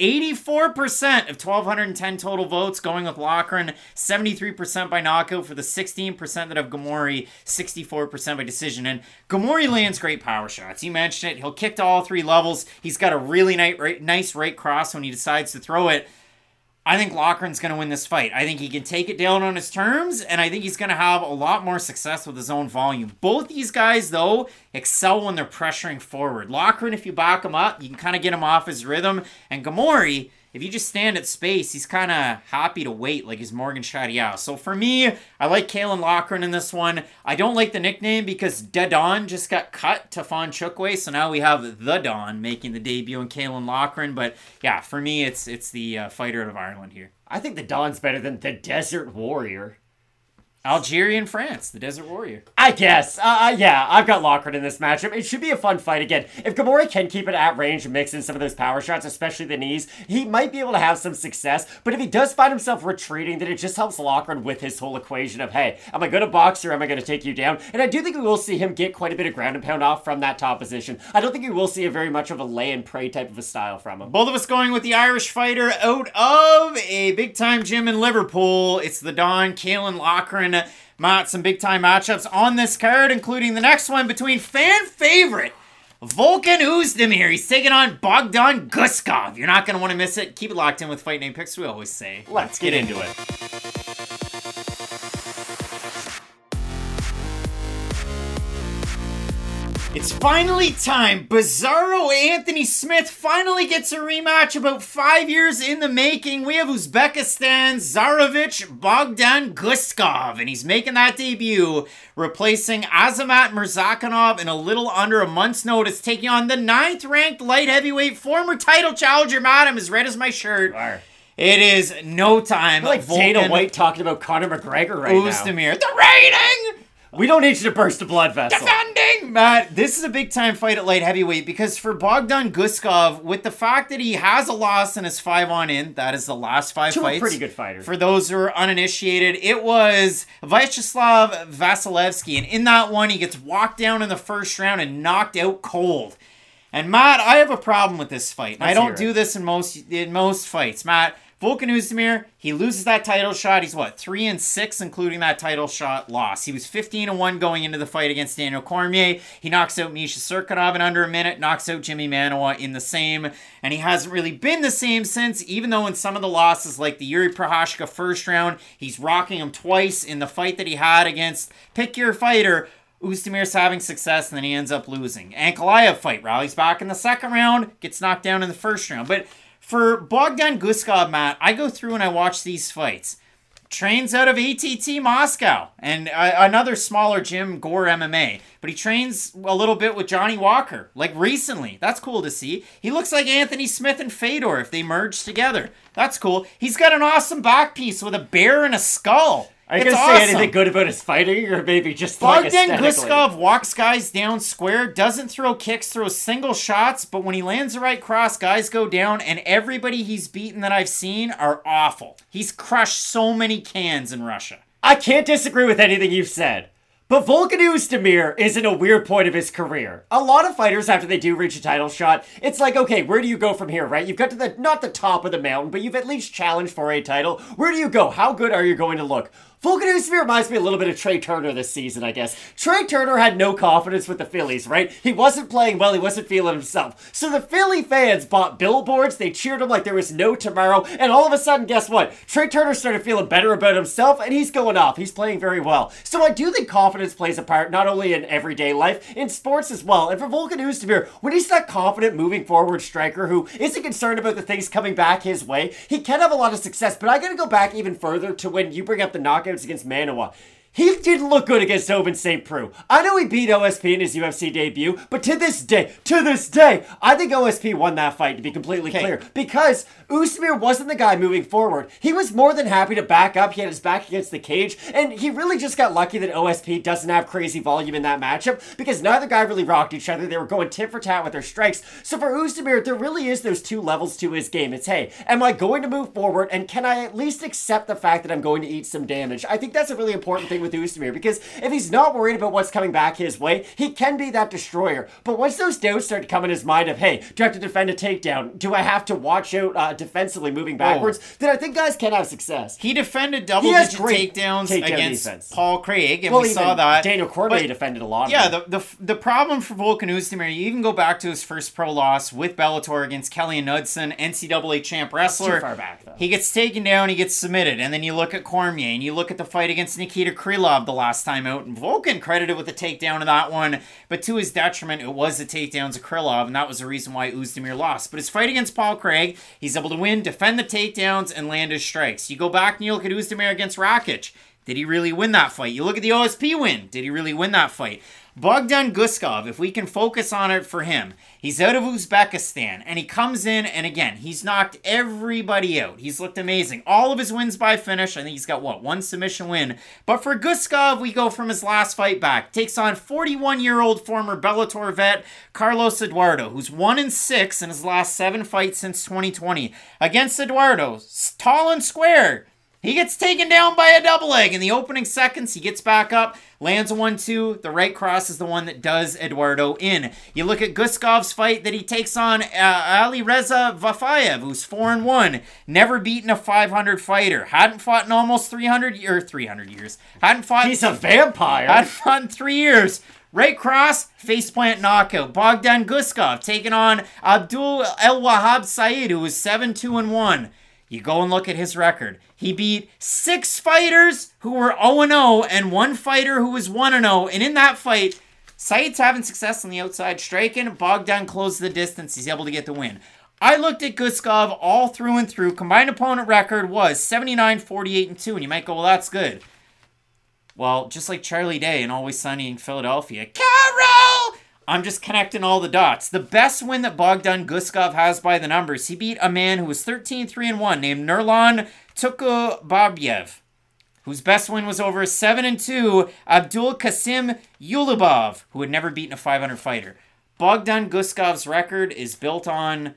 84% of 1,210 total votes going with Loughran. 73% by knockout for the 16% that have Gamori. 64% by decision. And Gamori lands great power shots. You mentioned it. He'll kick to all three levels. He's got a really nice right cross when he decides to throw it. I think Loughran's going to win this fight. I think he can take it down on his terms, and I think he's going to have a lot more success with his own volume. Both these guys, though, excel when they're pressuring forward. Loughran, if you back him up, you can kind of get him off his rhythm. And Gamori, if you just stand at space, he's kind of happy to wait, like his Morgan Chadiao. So for me, I like Kalen Loughran in this one. I don't like the nickname because Da Don just got cut to Fawn Chukwe, so now we have The Don making the debut in Kalen Loughran. But yeah, for me, it's the fighter out of Ireland here. I think the Don's better than the Desert Warrior. Algeria and France, the Desert Warrior. I guess. Yeah, I've got Loughran in this matchup. It should be a fun fight again. If Gamori can keep it at range and mix in some of those power shots, especially the knees, he might be able to have some success. But if he does find himself retreating, then it just helps Loughran with his whole equation of, hey, am I going to box or am I going to take you down? And I do think we will see him get quite a bit of ground and pound off from that top position. I don't think we will see a very much of a lay and pray type of a style from him. Both of us going with the Irish fighter out of a big-time gym in Liverpool. It's the Don Kalen Loughran. Matt, some big-time matchups on this card, including the next one between fan favorite Volkan Oezdemir. He's taking on Bogdan Guskov. You're not going to want to miss it. Keep it locked in with Fight Name Picks, we always say. Let's get into it. It's finally time. Bizarro Anthony Smith finally gets a rematch about 5 years in the making. We have Uzbekistan's Zarovich Bogdan Guskov, and he's making that debut, replacing Azamat Murzakanov in a little under a month's notice, taking on the 9th-ranked light heavyweight former title challenger. Matt, I'm as red as my shirt. It is no time. Like Dana White talking about Conor McGregor right Ozdemir, the rating! We don't need you to burst a blood vessel. Defending! Matt, this is a big time fight at light heavyweight because for Bogdan Guskov, with the fact that he has a loss in his 5-on-in, that is the last 5 Two fights. pretty good fighters. For those who are uninitiated, it was Vyacheslav Vasilevsky, and in that one, he gets walked down in the first round and knocked out cold. And Matt, I have a problem with this fight. I don't do this in most fights. Matt, Volkan Ozdemir, he loses that title shot. He's 3-6, including that title shot loss. He was 15-1 going into the fight against Daniel Cormier. He knocks out Misha Cirkunov in under a minute, knocks out Jimmy Manuwa in the same, and he hasn't really been the same since, even though in some of the losses, like the Yuri Prohashka first round, he's rocking him twice in the fight that he had against Pick Your Fighter. Ozdemir's having success, and then he ends up losing. Ankalaev fight, rallies back in the second round, gets knocked down in the first round. But for Bogdan Guskov, Matt, I go through and I watch these fights. Trains out of ATT Moscow and another smaller gym, Gore MMA. But he trains a little bit with Johnny Walker, like recently. That's cool to see. He looks like Anthony Smith and Fedor if they merged together. That's cool. He's got an awesome back piece with a bear and a skull. Are you going to say anything good about his fighting, or maybe just Bogdan Guskov walks guys down square, doesn't throw kicks, throws single shots, but when he lands the right cross, guys go down, and everybody he's beaten that I've seen are awful. He's crushed so many cans in Russia. I can't disagree with anything you've said. But Volkan Ozdemir is in a weird point of his career. A lot of fighters, after they do reach a title shot, it's like, okay, where do you go from here, right? You've got to not the top of the mountain, but you've at least challenged for a title. Where do you go? How good are you going to look? Volkan Ozdemir reminds me a little bit of Trey Turner this season, I guess. Trey Turner had no confidence with the Phillies, right? He wasn't playing well, he wasn't feeling himself. So the Philly fans bought billboards, they cheered him like there was no tomorrow, and all of a sudden, guess what? Trey Turner started feeling better about himself, and he's going off. He's playing very well. So I do think confidence plays a part, not only in everyday life, in sports as well. And for Volkan Ozdemir, when he's that confident, moving forward striker who isn't concerned about the things coming back his way, he can have a lot of success. But I gotta go back even further to when you bring up the knockouts against Manuwa. He didn't look good against Ovince St. Preux. I know he beat OSP in his UFC debut, but to this day, I think OSP won that fight, to be completely clear. Because Ozdemir wasn't the guy moving forward. He was more than happy to back up. He had his back against the cage, and he really just got lucky that OSP doesn't have crazy volume in that matchup, because neither guy really rocked each other. They were going tit for tat with their strikes. So for Ozdemir, there really is those two levels to his game. It's, hey, am I going to move forward, and can I at least accept the fact that I'm going to eat some damage? I think that's a really important thing with Ozdemir, because if he's not worried about what's coming back his way, he can be that destroyer. But once those doubts start to come in his mind of, hey, do I have to defend a takedown? Do I have to watch out defensively moving backwards? Then I think guys can have success. He defended double-digit takedowns against defense. Paul Craig, and we saw that. Daniel Cormier defended a lot of them. The problem for Volkan Ozdemir, you even go back to his first pro loss with Bellator against Kelly Knudsen, NCAA champ wrestler. Too far back, though. He gets taken down, he gets submitted, and then you look at Cormier, and you look at the fight against Nikita Krylov the last time out, and Volkan credited with the takedown of that one, but to his detriment, it was the takedowns of Krylov, and that was the reason why Ozdemir lost. But his fight against Paul Craig, he's able to win, defend the takedowns, and land his strikes. You go back and you look at Ozdemir against Rakic. Did he really win that fight? You look at the OSP win. Did he really win that fight? Bogdan Guskov, if we can focus on it for him, he's out of Uzbekistan, and he comes in, and again, he's knocked everybody out. He's looked amazing. All of his wins by finish. I think he's got, one submission win. But for Guskov, we go from his last fight back. Takes on 41-year-old former Bellator vet Carlos Eduardo, who's 1-6 in his last 7 fights since 2020. Against Eduardo, tall and square. He gets taken down by a double leg in the opening seconds. He gets back up, lands a 1-2. The right cross is the one that does Eduardo in. You look at Guskov's fight that he takes on Ali Reza Vafayev, who's 4-1. Never beaten a 500 fighter. Hadn't fought in almost 300 years. Hadn't fought. He's a vampire. Hadn't fought in 3 years. Right cross, faceplant knockout. Bogdan Guskov taking on Abdul El Wahab Saeed, who was 7-2-1. You go and look at his record. He beat 6 fighters who were 0-0 and 1 fighter who was 1-0. And in that fight, Saeed's having success on the outside striking. Bogdan closed the distance. He's able to get the win. I looked at Guskov all through and through. Combined opponent record was 79-48-2. And you might go, well, that's good. Well, just like Charlie Day in Always Sunny in Philadelphia. Carol! I'm just connecting all the dots. The best win that Bogdan Guskov has by the numbers, he beat a man who was 13-3-1 named Nurlan Tukubabyev, whose best win was over 7-2 Abdul Kasim Yulubov, who had never beaten a 500 fighter. Bogdan Guskov's record is built on...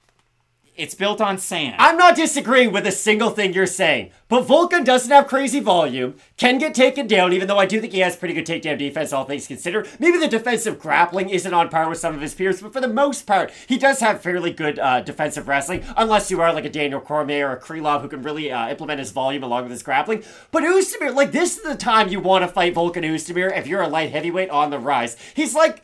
It's built on sand. I'm not disagreeing with a single thing you're saying, but Volkan doesn't have crazy volume, can get taken down, even though I do think he has pretty good takedown defense, all things considered. Maybe the defensive grappling isn't on par with some of his peers, but for the most part, he does have fairly good defensive wrestling, unless you are like a Daniel Cormier or a Krylov who can really implement his volume along with his grappling. But Oezdemir, like, this is the time you want to fight Volkan Oezdemir if you're a light heavyweight on the rise. He's like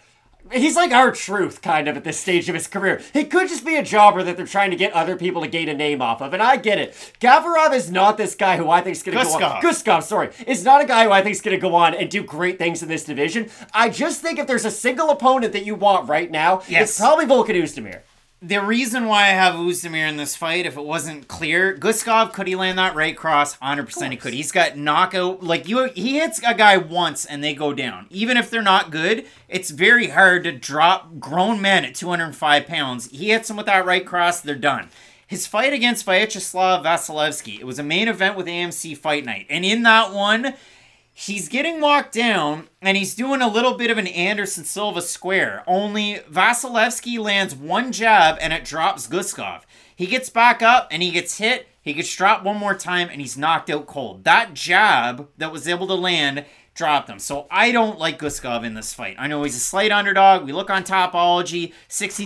R-Truth, kind of, at this stage of his career. He could just be a jobber that they're trying to get other people to gain a name off of, and I get it. Gavarov is not this guy who I think is going to go on... Guskov, sorry. Is not a guy who I think is going to go on and do great things in this division. I just think if there's a single opponent that you want right now, it's probably Volkan Oezdemir. The reason why I have Oezdemir in this fight, if it wasn't clear, Guskov, could he land that right cross? 100% he could. He's got knockout. Like, he hits a guy once and they go down. Even if they're not good, it's very hard to drop grown men at 205 pounds. He hits them with that right cross, they're done. His fight against Vyacheslav Vasilevsky, it was a main event with AMC Fight Night. And in that one, he's getting walked down, and he's doing a little bit of an Anderson Silva square. Only Vasilevsky lands one jab, and it drops Guskov. He gets back up, and he gets hit. He gets dropped one more time, and he's knocked out cold. That jab that was able to land dropped him. So I don't like Guskov in this fight. I know he's a slight underdog. We look on Topology,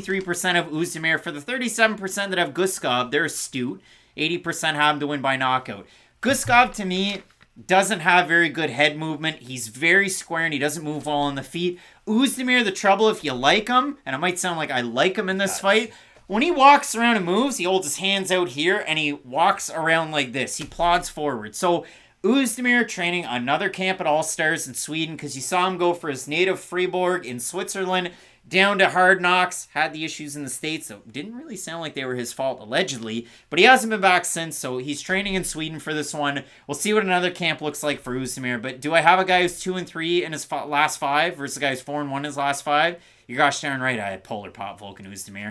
63% of Oezdemir. For the 37% that have Guskov, they're astute. 80% have him to win by knockout. Guskov, to me, doesn't have very good head movement. He's very square and he doesn't move well on the feet. Oezdemir, the trouble if you like him, and it might sound like I like him in this fight, when he walks around and moves, he holds his hands out here and he walks around like this. He plods forward. So Oezdemir training another camp at All Stars in Sweden because you saw him go for his native Fribourg in Switzerland down to Hard Knocks, had the issues in the States, so didn't really sound like they were his fault, allegedly, but he hasn't been back since, so he's training in Sweden for this one. We'll see what another camp looks like for Oezdemir, but do I have a guy who's 2-3 in his last 5 versus a guy who's 4-1 in his last 5? You're gosh darn right I had Polar Pop Volkan Oezdemir.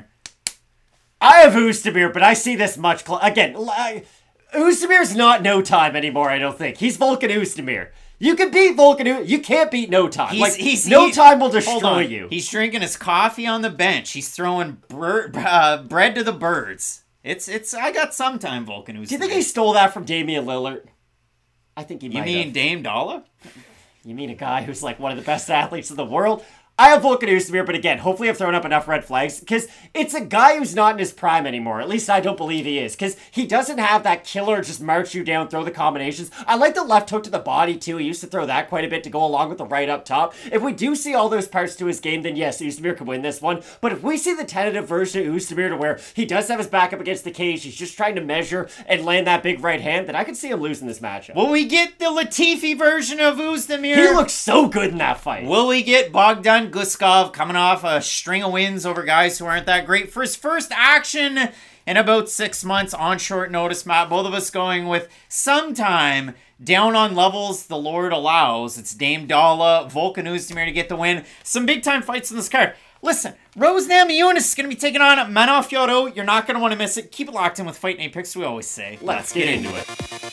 I have Oezdemir, but I see this much... Again, Oezdemir's not No Time anymore, I don't think. He's Volkan Oezdemir. You can beat Volkan. You can't beat No Time. No Time will destroy you. He's drinking his coffee on the bench. He's throwing bread to the birds. It's. I got some time, Volkan Oezdemir. Do you think he stole that from Damian Lillard? I think he might have. You mean Dame Dollar? You mean a guy who's like one of the best athletes in the world? I have Volkan Oezdemir, but again, hopefully I've thrown up enough red flags, because it's a guy who's not in his prime anymore. At least I don't believe he is, because he doesn't have that killer just march you down, throw the combinations. I like the left hook to the body, too. He used to throw that quite a bit to go along with the right up top. If we do see all those parts to his game, then yes, Oezdemir could win this one. But if we see the tentative version of Oezdemir to where he does have his back up against the cage, he's just trying to measure and land that big right hand, then I could see him losing this matchup. Will we get the Latifi version of Oezdemir? He looks so good in that fight. Will we get Bogdan Guskov coming off a string of wins over guys who aren't that great for his first action in about 6 months on short notice, Matt? Both of us going with sometime down on levels the Lord allows. It's Dame Dalla, Volkan Oezdemir to get the win. Some big time fights in this card. Listen, Rose Namajunas is going to be taking on Manaf Yoro. You're not going to want to miss it. Keep it locked in with Fight Night Picks, we always say. Let's get into it.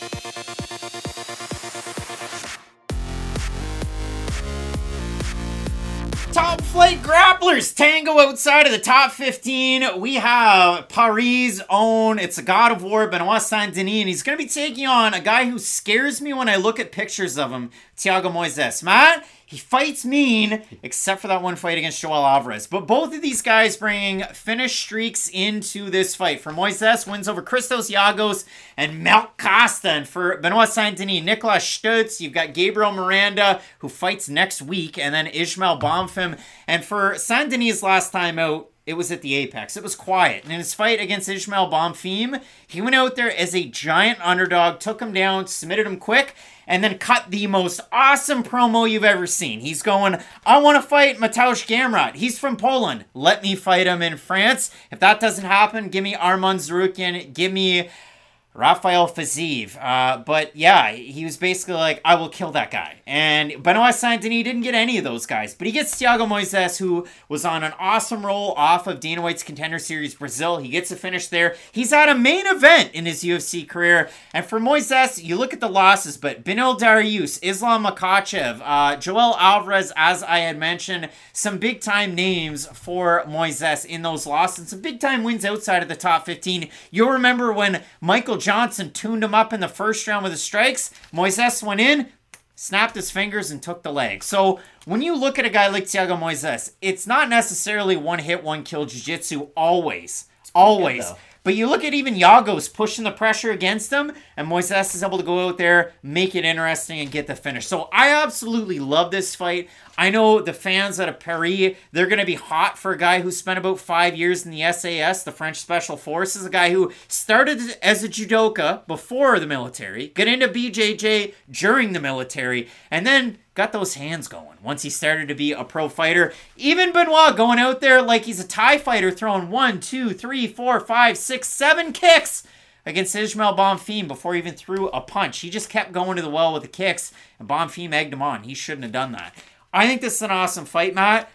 Top flight grapplers tango outside of the top 15. We have Paris' own, it's a God of War, Benoit Saint-Denis, and he's going to be taking on a guy who scares me when I look at pictures of him, Thiago Moises. Matt, he fights mean, except for that one fight against Joel Alvarez. But both of these guys bringing finish streaks into this fight. For Moises, wins over Christos Giagos and Melk Costa. And for Benoit Saint-Denis, Nicolas Stutz. You've got Gabriel Miranda, who fights next week. And then Ismail Bonfim. And for Saint-Denis' last time out, it was at the Apex. It was quiet. And in his fight against Ismail Bonfim, he went out there as a giant underdog, took him down, submitted him quick, and then cut the most awesome promo you've ever seen. He's going, I want to fight Mateusz Gamrot. He's from Poland. Let me fight him in France. If that doesn't happen, give me Arman Tsarukyan. Give me Rafael Fiziev. But yeah, he was basically like, I will kill that guy. And Benoit Saint-Denis didn't get any of those guys. But he gets Thiago Moises, who was on an awesome roll off of Dana White's Contender Series Brazil. He gets a finish there. He's at a main event in his UFC career. And for Moises, you look at the losses, but Beneil Dariush, Islam Makhachev, Joel Alvarez, as I had mentioned, some big-time names for Moises in those losses. Some big-time wins outside of the top 15. You'll remember when Michael Johnson tuned him up in the first round with his strikes. Moises went in, snapped his fingers, and took the leg. So when you look at a guy like Thiago Moises, it's not necessarily one hit, one kill jiu-jitsu always. Always. But you look at even Yago's pushing the pressure against him, and Moises is able to go out there, make it interesting, and get the finish. So I absolutely love this fight. I know the fans out of Paris, they're going to be hot for a guy who spent about 5 years in the SAS, the French Special Forces, a guy who started as a judoka before the military, got into BJJ during the military, and then got those hands going once he started to be a pro fighter. Even Benoit going out there like he's a Thai fighter, throwing 1, 2, 3, 4, 5, 6, 7 kicks against Ismael Bonfim before he even threw a punch. He just kept going to the well with the kicks, and Bonfim egged him on. He shouldn't have done that. I think this is an awesome fight, Matt.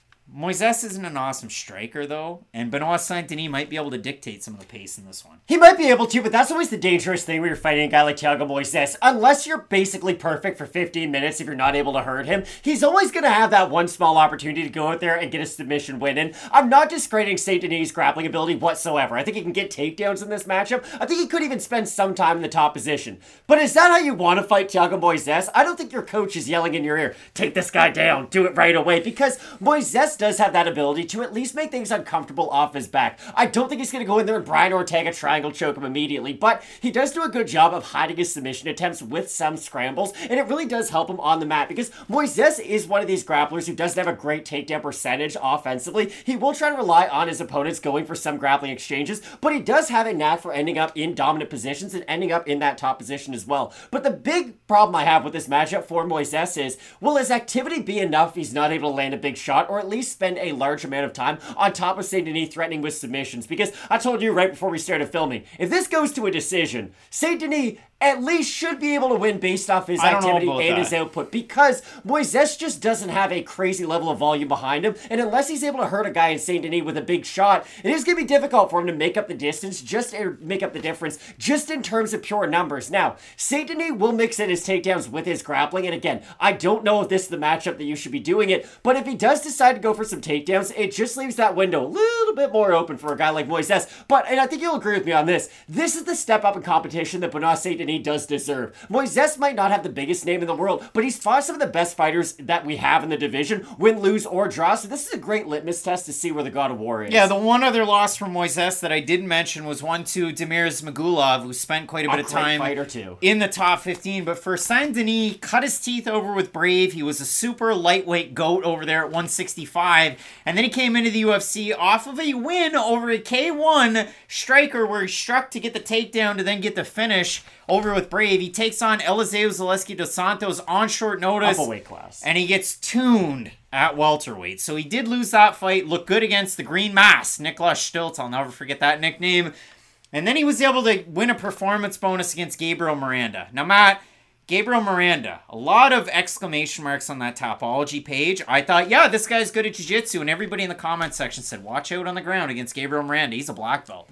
Moises isn't an awesome striker, though, and Benoit Saint-Denis might be able to dictate some of the pace in this one. He might be able to, but that's always the dangerous thing when you're fighting a guy like Thiago Moises. Unless you're basically perfect for 15 minutes, if you're not able to hurt him, he's always going to have that one small opportunity to go out there and get a submission win. And I'm not discrediting Saint-Denis' grappling ability whatsoever. I think he can get takedowns in this matchup. I think he could even spend some time in the top position. But is that how you want to fight Thiago Moises? I don't think your coach is yelling in your ear, take this guy down, do it right away, because Moises does have that ability to at least make things uncomfortable off his back. I don't think he's going to go in there and Brian Ortega triangle choke him immediately, but he does do a good job of hiding his submission attempts with some scrambles, and it really does help him on the mat, because Moises is one of these grapplers who doesn't have a great takedown percentage offensively. He will try to rely on his opponents going for some grappling exchanges, but he does have a knack for ending up in dominant positions and ending up in that top position as well. But the big problem I have with this matchup for Moises is, will his activity be enough if he's not able to land a big shot, or at least spend a large amount of time on top of Saint-Denis threatening with submissions? Because I told you right before we started filming, if this goes to a decision, Saint-Denis at least should be able to win based off his activity and his output, because Moises just doesn't have a crazy level of volume behind him, and unless he's able to hurt a guy in Saint-Denis with a big shot, it is going to be difficult for him to make up the distance, make up the difference, just in terms of pure numbers. Now, Saint-Denis will mix in his takedowns with his grappling, and again, I don't know if this is the matchup that you should be doing it, but if he does decide to go for some takedowns, it just leaves that window a little bit more open for a guy like Moises. But, and I think you'll agree with me on this is the step up in competition that Benoit Saint-Denis does deserve. Moises might not have the biggest name in the world, but he's fought some of the best fighters that we have in the division, win, lose, or draw, so this is a great litmus test to see where the God of War is. Yeah, the one other loss from Moises that I didn't mention was one to Damir Ismagulov, who spent quite a bit of time in the top 15, but for Saint-Denis, cut his teeth over with Brave. He was a super lightweight goat over there at 165, and then he came into the UFC off of a win over a K1 striker where he struck to get the takedown to then get the finish over with Brave. He takes on Eliseu Zaleski dos Santos on short notice. Up a weight class. And he gets tuned at welterweight. So he did lose that fight. Looked good against the Green Mass, Nicholas Stiltz. I'll never forget that nickname. And then he was able to win a performance bonus against Gabriel Miranda. Now, Matt, Gabriel Miranda, a lot of exclamation marks on that Tapology page. I thought, yeah, this guy's good at jiu-jitsu. And everybody in the comment section said, watch out on the ground against Gabriel Miranda. He's a black belt.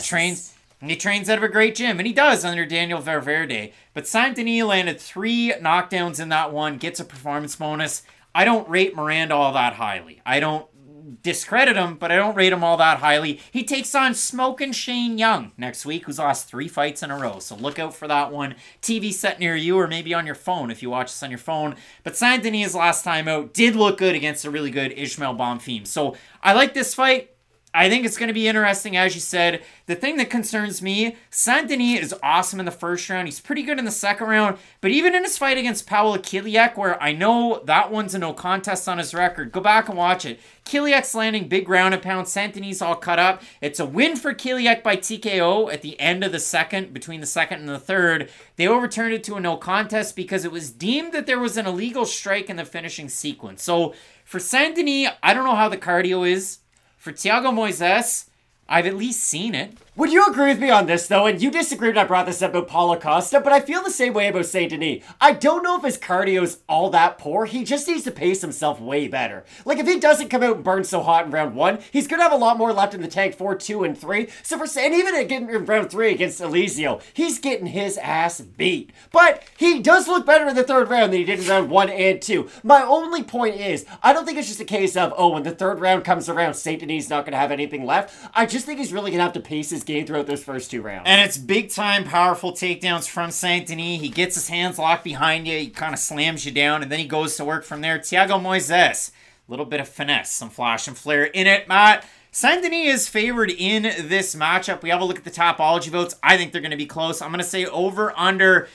He trains out of a great gym, and he does under Daniel Valverde. But Saint-Denis landed 3 knockdowns in that one, gets a performance bonus. I don't rate Miranda all that highly. I don't discredit him, but I don't rate him all that highly. He takes on Smokin' Shane Young next week, who's lost 3 fights in a row. So look out for that one. TV set near you, or maybe on your phone if you watch this on your phone. But Saint-Denis' last time out did look good against a really good Ismael Bonfim. So I like this fight. I think it's going to be interesting, as you said. The thing that concerns me, Saint-Denis is awesome in the first round. He's pretty good in the second round. But even in his fight against Paweł Kiliak, where I know that one's a no contest on his record, go back and watch it. Kiliak's landing big ground and pound. Saint-Denis all cut up. It's a win for Kiliak by TKO at the end of the second, between the second and the third. They overturned it to a no contest because it was deemed that there was an illegal strike in the finishing sequence. So for Saint-Denis, I don't know how the cardio is. For Thiago Moises, I've at least seen it. Would you agree with me on this, though? And you disagreed when I brought this up about Paulo Costa, but I feel the same way about Saint Denis. I don't know if his cardio's all that poor. He just needs to pace himself way better. Like, if he doesn't come out and burn so hot in round 1, he's going to have a lot more left in the tank for 2 and 3. And even again in round 3 against Eliseo, he's getting his ass beat. But he does look better in the 3rd round than he did in round 1 and 2. My only point is, I don't think it's just a case of, oh, when the 3rd round comes around, Saint Denis is not going to have anything left. I just think he's really going to have to pace his game throughout those first 2 rounds. And it's big time powerful takedowns from Saint Denis. He gets his hands locked behind you, he kind of slams you down, and then he goes to work from there. Thiago Moises, a little bit of finesse, some flash and flare in it, Matt. Saint Denis is favored in this matchup. We have a look at the Tapology votes. I think they're going to be close. I'm going to say over under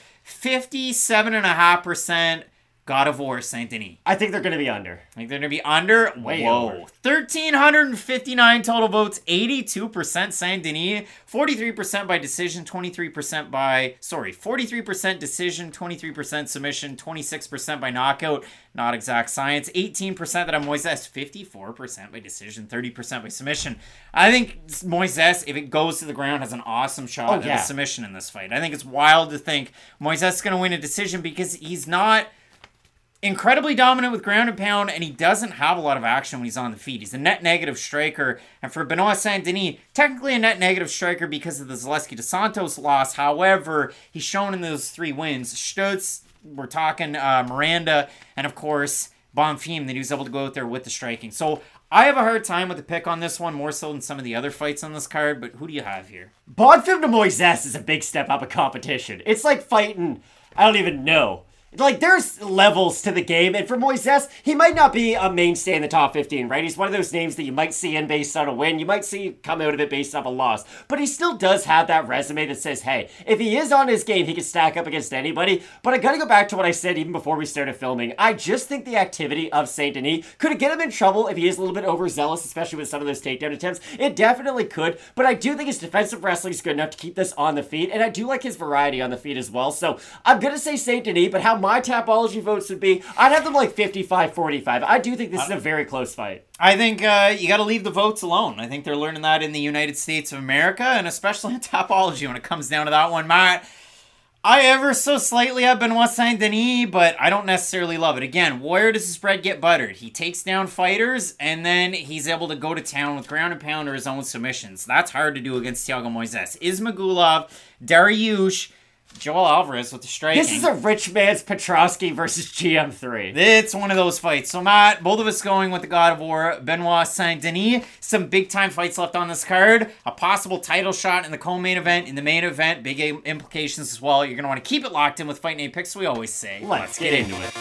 57.5%. God of War, Saint Denis. I think they're going to be under. I think they're going to be under? Way Whoa. over. 1,359 total votes, 82% Saint Denis, 43% by decision, 43% decision, 23% submission, 26% by knockout, not exact science, 18% that I'm Moises, 54% by decision, 30% by submission. I think Moises, if it goes to the ground, has an awesome shot at a submission in this fight. I think it's wild to think Moises is going to win a decision because he's not incredibly dominant with ground and pound, and he doesn't have a lot of action when he's on the feet. He's a net negative striker, and for Benoit Saint Denis, technically a net negative striker because of the Zaleski dos Santos loss. However, he's shown in those 3 wins. Stutz, we're talking Miranda, and of course, Bonfim, that he was able to go out there with the striking. So I have a hard time with the pick on this one, more so than some of the other fights on this card, but who do you have here? Bonfim to Moises is a big step up in competition. It's like fighting, I don't even know. Like, there's levels to the game, and for Moises, he might not be a mainstay in the top 15, right? He's one of those names that you might see in based on a win, you might see come out of it based off a loss, but he still does have that resume that says, hey, if he is on his game, he can stack up against anybody. But I gotta go back to what I said even before we started filming. I just think the activity of Saint Denis could get him in trouble if he is a little bit overzealous, especially with some of those takedown attempts. It definitely could, but I do think his defensive wrestling is good enough to keep this on the feet, and I do like his variety on the feet as well. So I'm gonna say Saint Denis, but how my Tapology votes would be, I'd have them like 55-45. I do think this is a very close fight. I think you got to leave the votes alone. I think they're learning that in the United States of America, and especially in Tapology when it comes down to that one. Matt, I ever so slightly have Benoit Saint Denis, but I don't necessarily love it. Again, where does his bread get buttered? He takes down fighters, and then he's able to go to town with ground and pound or his own submissions. That's hard to do against Thiago Moises. Ismagulov, Dariush, Joel Alvarez with the striking. This is a rich man's Petrosky versus GM3. It's one of those fights. So, Matt, both of us going with the God of War, Benoit Saint Denis. Some big-time fights left on this card. A possible title shot in the co-main event, in the main event. Big implications as well. You're going to want to keep it locked in with Fight Name Picks, we always say. Let's get into it.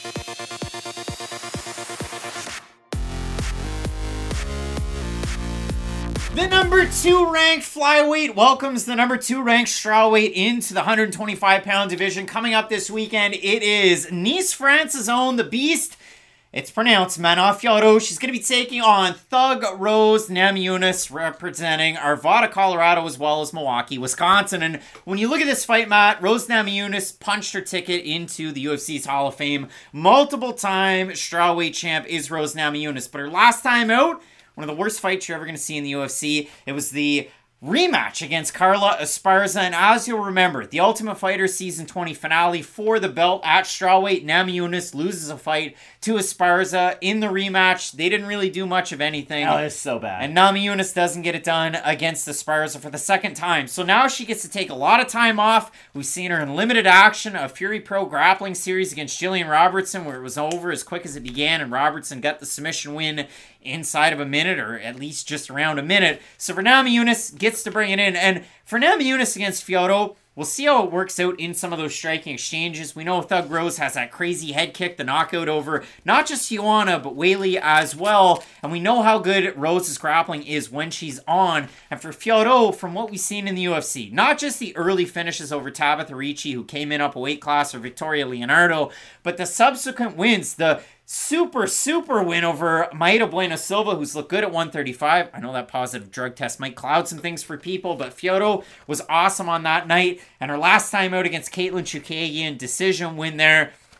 The number 2 ranked flyweight welcomes the number 2 ranked strawweight into the 125-pound division. Coming up this weekend, it is Nice, France's own, the Beast. It's pronounced Manon Fiorot. She's going to be taking on Thug Rose Namajunas, representing Arvada, Colorado, as well as Milwaukee, Wisconsin. And when you look at this fight, Matt, Rose Namajunas punched her ticket into the UFC's Hall of Fame. Multiple-time strawweight champ is Rose Namajunas, but her last time out, one of the worst fights you're ever going to see in the UFC. It was the rematch against Carla Esparza, and as you'll remember, the Ultimate Fighter Season 20 finale for the belt at strawweight. Namajunas loses a fight to Esparza in the rematch. They didn't really do much of anything. Oh, it's so bad. And Namajunas doesn't get it done against Esparza for the second time. So now she gets to take a lot of time off. We've seen her in limited action, a Fury Pro grappling series against Jillian Robertson, where it was over as quick as it began, and Robertson got the submission win inside of a minute, or at least just around a minute. So for Namajunas, gets to bring it in. And for Namajunas against Fiorot, we'll see how it works out in some of those striking exchanges. We know Thug Rose has that crazy head kick, the knockout over not just Joanna, but Weili as well. And we know how good Rose's grappling is when she's on. And for Fiorot, from what we've seen in the UFC, not just the early finishes over Tabitha Ricci, who came in up a weight class, or Victoria Leonardo, but the subsequent wins, the super win over Maida Bueno Silva, who's looked good at 135. I know that positive drug test might cloud some things for people, but Fiorot was awesome on that night. And her last time out against Caitlin Chookagian, decision win there.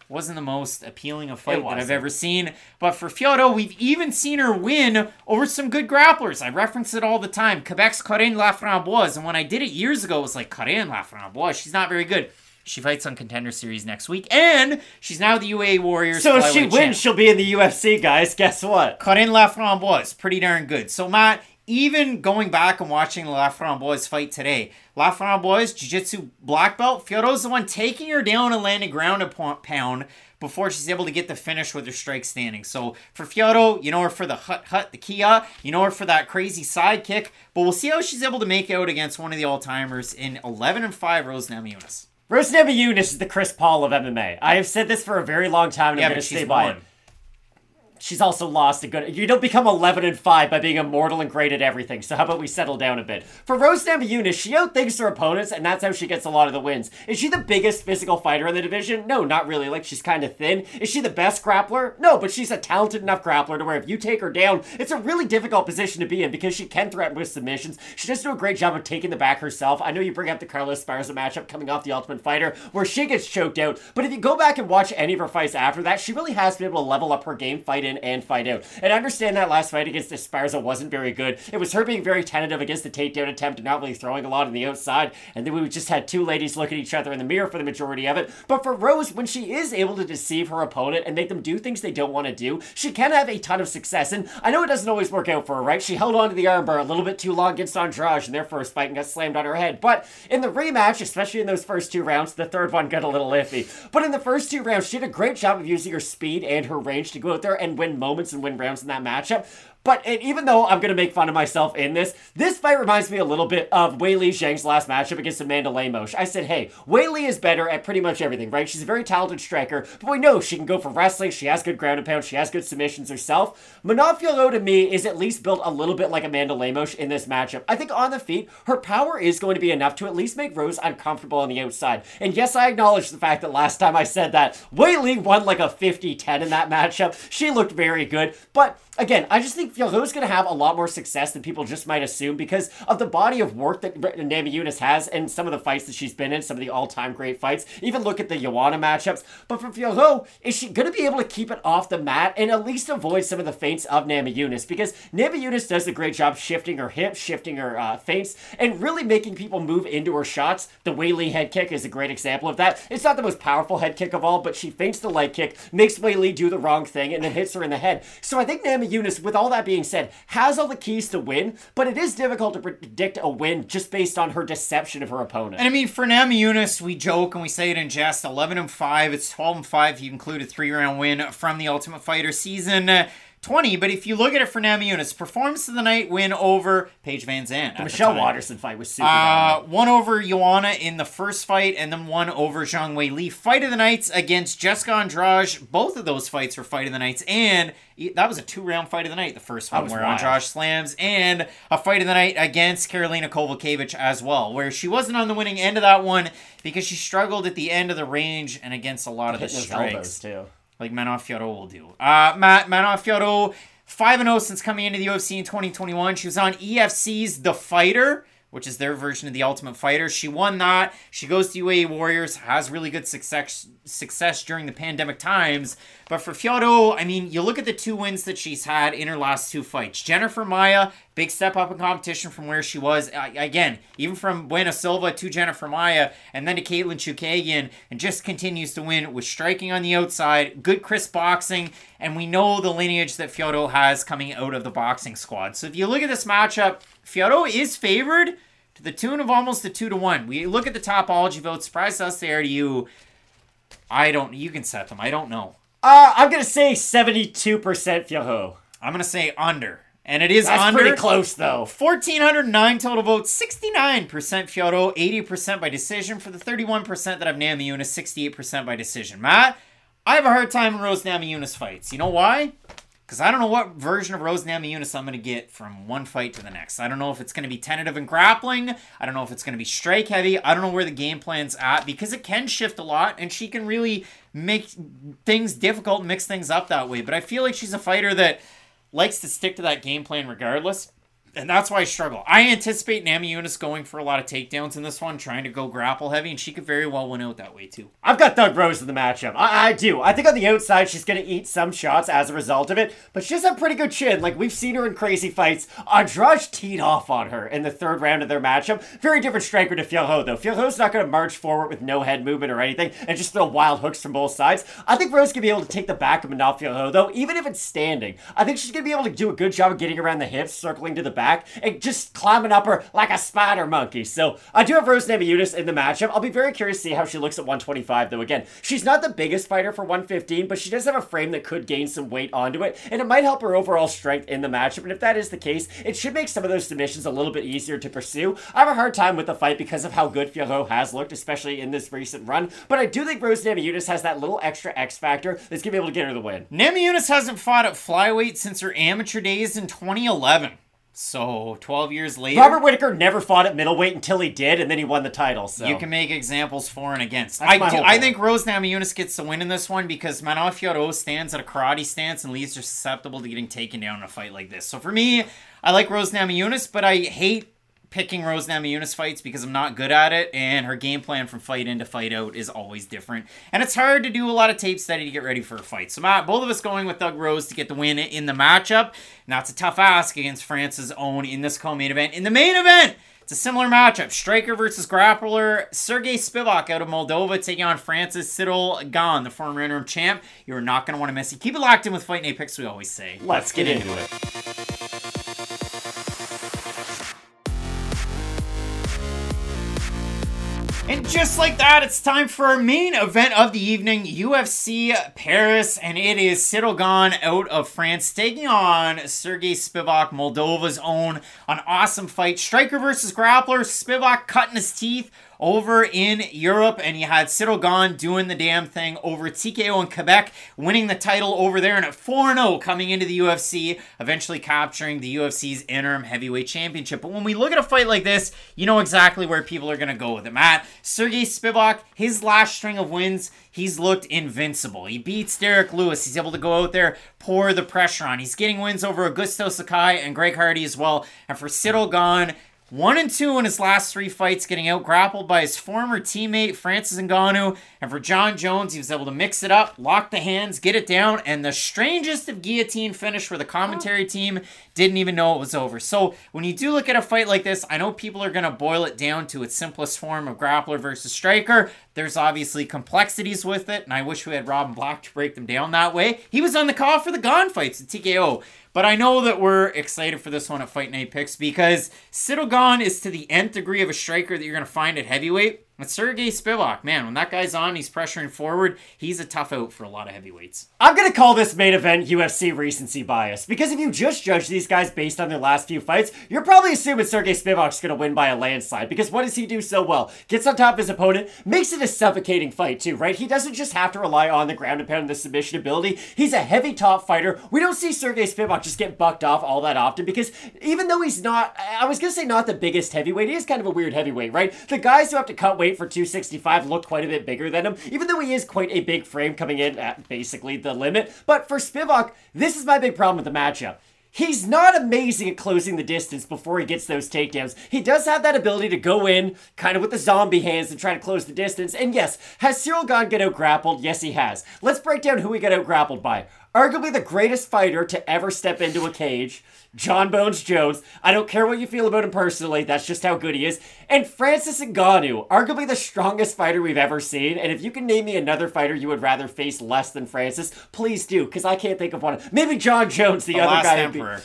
wasn't the most appealing a fight It that I've wasn't. ever seen. But for Fiorot, we've even seen her win over some good grapplers. I reference it all the time. Quebec's Corinne Laframboise. And when I did it years ago, it was like, Corinne Laframboise, she's not very good. She fights on Contender Series next week. And she's now the UAE Warriors So if flyweight she wins, champ. she'll be in the UFC, guys. Guess what? Corinne Laframboise, pretty darn good. So, Matt, even going back and watching the Laframboise fight today, Laframboise, Jiu-Jitsu black belt, Fiorot's the one taking her down and landing ground and pound before she's able to get the finish with her strike standing. So, for Fiorot, you know her for the hut, the Kia. You know her for that crazy side kick. But we'll see how she's able to make out against one of the all-timers in 11-5, Rose Namajunas. Rose Namajunas is the Chris Paul of MMA. I have said this for a very long time, and Yeah, I'm going but to stay she's by won. it. She's also lost a good... You don't become 11-5 by being immortal and great at everything, so how about we settle down a bit? For Rose Namajunas, she outthinks her opponents, and that's how she gets a lot of the wins. Is she the biggest physical fighter in the division? No, not really. Like, she's kind of thin. Is she the best grappler? No, but she's a talented enough grappler to where if you take her down, it's a really difficult position to be in because she can threaten with submissions. She does do a great job of taking the back herself. I know you bring up the Carla Esparza matchup coming off the Ultimate Fighter where she gets choked out, but if you go back and watch any of her fights after that, she really has been able to level up her game, fight in and fight out. And I understand that last fight against Esparza wasn't very good. It was her being very tentative against the takedown attempt and not really throwing a lot on the outside. And then we just had two ladies look at each other in the mirror for the majority of it. But for Rose, when she is able to deceive her opponent and make them do things they don't want to do, she can have a ton of success. And I know it doesn't always work out for her, right? She held on to the armbar a little bit too long against Andrade in their first fight and got slammed on her head. But in the rematch, especially in those first two rounds, the third one got a little iffy. But in the first two rounds, she did a great job of using her speed and her range to go out there and win moments and win rounds in that matchup. But even though I'm going to make fun of myself in this fight reminds me a little bit of Weili Zhang's last matchup against Amanda Lemos. I said, hey, Weili is better at pretty much everything, right? She's a very talented striker, but we know she can go for wrestling. She has good ground and pound. She has good submissions herself. Manon Fiorot, to me, is at least built a little bit like Amanda Lemos in this matchup. I think on the feet, her power is going to be enough to at least make Rose uncomfortable on the outside. And yes, I acknowledge the fact that last time I said that, Weili won like a 50-10 in that matchup. She looked very good, but again, I just think Fiorot's going to have a lot more success than people just might assume because of the body of work that Namajunas has and some of the fights that she's been in, some of the all-time great fights. Even look at the Joanna matchups. But for Fiorot, is she going to be able to keep it off the mat and at least avoid some of the feints of Namajunas? Because Namajunas does a great job shifting her hips, shifting her feints, and really making people move into her shots. The Weili head kick is a great example of that. It's not the most powerful head kick of all, but she feints the leg kick, makes Weili do the wrong thing, and then hits her in the head. So I think Namajunas, with all that being said, has all the keys to win, but it is difficult to predict a win just based on her deception of her opponent. And I mean, for Namajunas, we joke and we say it in jest, 11-5, it's 12-5 if you include a 3-round win from the Ultimate Fighter season 20, but if you look at it for Namajunas, performance of the night win over Paige Van Zandt. The Michelle Waterson fight was super dominant. One over Joanna in the first fight, and then one over Zhang Weili. Fight of the nights against Jessica Andrade. Both of those fights were fight of the nights, and that was a 2-round fight of the night, the first one, where wild. Andrade slams, and a fight of the night against Karolina Kowalkiewicz as well, where she wasn't on the winning end of that one because she struggled at the end of the range and against a lot of the strikes. Elbows too. Like Manon Fiorot will do. Manon Fiorot, 5-0 since coming into the UFC in 2021. She was on EFC's The Fighter, which is their version of the Ultimate Fighter. She won that. She goes to UAE Warriors, has really good success during the pandemic times. But for Fiorot, I mean, you look at the 2 wins that she's had in her last 2 fights. Jennifer Maia, big step up in competition from where she was. Again, even from Buena Silva to Jennifer Maia, and then to Caitlin Chookagian, and just continues to win with striking on the outside, good crisp boxing, and we know the lineage that Fiorot has coming out of the boxing squad. So if you look at this matchup, Fiorot is favored to the tune of almost a 2-1. We look at the Topology votes. Surprised us they are to you. You can set them. I don't know. I'm going to say 72% Fiorot. I'm going to say under. And it is That's under. pretty close, though. 1,409 total votes. 69% Fiorot. 80% by decision. For the 31% that have Namajunas, 68% by decision. Matt, I have a hard time in Rose Namajunas fights. You know why? Because I don't know what version of Rose Namajunas I'm going to get from one fight to the next. I don't know if it's going to be tentative and grappling. I don't know if it's going to be strike heavy. I don't know where the game plan's at because it can shift a lot and she can really make things difficult and mix things up that way. But I feel like she's a fighter that likes to stick to that game plan regardless. And that's why I struggle. I anticipate Namajunas going for a lot of takedowns in this one, trying to go grapple heavy, and she could very well win out that way too. I've got Thug Rose in the matchup. I do. I think on the outside, she's going to eat some shots as a result of it, but she does have pretty good chin. Like, we've seen her in crazy fights. Andrade teed off on her in the third round of their matchup. Very different striker to Fiorot, though. Fiorot's not going to march forward with no head movement or anything and just throw wild hooks from both sides. I think Rose can be able to take the back of Manal Fiorot, though, even if it's standing. I think she's going to be able to do a good job of getting around the hips, circling to the back, and just climbing up her like a spider monkey. So I do have Rose Namajunas in the matchup. I'll be very curious to see how she looks at 125, though. Again, she's not the biggest fighter for 115, but she does have a frame that could gain some weight onto it, and it might help her overall strength in the matchup. And if that is the case, it should make some of those submissions a little bit easier to pursue. I have a hard time with the fight because of how good Fiorot has looked, especially in this recent run, but I do think Rose Namajunas has that little extra X factor that's going to be able to get her the win. Namajunas hasn't fought at flyweight since her amateur days in 2011. So, 12 years later... Robert Whittaker never fought at middleweight until he did, and then he won the title, so... You can make examples for and against. That's my whole I point. think Rose Namajunas gets the win in this one because Manal Fiorot stands at a karate stance and leaves her susceptible to getting taken down in a fight like this. So for me, I like Rose Namajunas, but I hate picking Rose Namajunas fights because I'm not good at it, and her game plan from fight in to fight out is always different. And it's hard to do a lot of tape study to get ready for a fight. So Matt, both of us going with Thug Rose to get the win in the matchup. And that's a tough ask against France's own in this co-main event. In the main event, it's a similar matchup. Striker versus grappler. Sergey Spivak out of Moldova taking on France's Cyril Gane, the former interim champ. You're not going to want to miss it. Keep it locked in with Fight Night Picks, we always say. Let's get into it. And just like that, it's time for our main event of the evening, UFC Paris, and it is Cyril Gane out of France taking on Sergey Spivak, Moldova's own. An awesome fight. Striker versus grappler. Spivak cutting his teeth over in Europe, and you had Cyril Gane doing the damn thing over TKO in Quebec, winning the title over there, and at 4-0 coming into the UFC, eventually capturing the UFC's interim heavyweight championship. But when we look at a fight like this, you know exactly where people are going to go with it, Matt. Sergey Spivak, his last string of wins, he's looked invincible. He beats Derek Lewis. He's able to go out there, pour the pressure on. He's getting wins over Augusto Sakai and Greg Hardy as well. And for Cyril Gane, 1-2 in his last 3 fights, getting out-grappled by his former teammate, Francis Ngannou. And for John Jones, he was able to mix it up, lock the hands, get it down, and the strangest of guillotine finish where the commentary team didn't even know it was over. So when you do look at a fight like this, I know people are going to boil it down to its simplest form of grappler versus striker. There's obviously complexities with it, and I wish we had Robin Black to break them down that way. He was on the call for the Gane fights at TKO. But I know that we're excited for this one at Fight Night Picks because Cyril Gane is to the nth degree of a striker that you're going to find at heavyweight. But Sergey Spivak, man, when that guy's on, he's pressuring forward. He's a tough out for a lot of heavyweights. I'm going to call this main event UFC recency bias, because if you just judge these guys based on their last few fights, you're probably assuming Sergey Spivak's going to win by a landslide, because what does he do so well? Gets on top of his opponent, makes it a suffocating fight too, right? He doesn't just have to rely on the ground and pound and the submission ability. He's a heavy top fighter. We don't see Sergey Spivak just get bucked off all that often, because even though he's not, I was going to say not the biggest heavyweight, he is kind of a weird heavyweight, right? The guys who have to cut weight for 265 look quite a bit bigger than him, even though he is quite a big frame coming in at basically the limit. But for Spivak, this is my big problem with the matchup. He's not amazing at closing the distance before he gets those takedowns. He does have that ability to go in, kind of with the zombie hands and try to close the distance. And yes, has Cyril Gane get out-grappled? Yes, he has. Let's break down who he got out-grappled by. Arguably the greatest fighter to ever step into a cage, John Bones Jones. I don't care what you feel about him personally, that's just how good he is. And Francis Ngannou, arguably the strongest fighter we've ever seen. And if you can name me another fighter you would rather face less than Francis, please do, because I can't think of one. Maybe John Jones, the other guy. Emperor.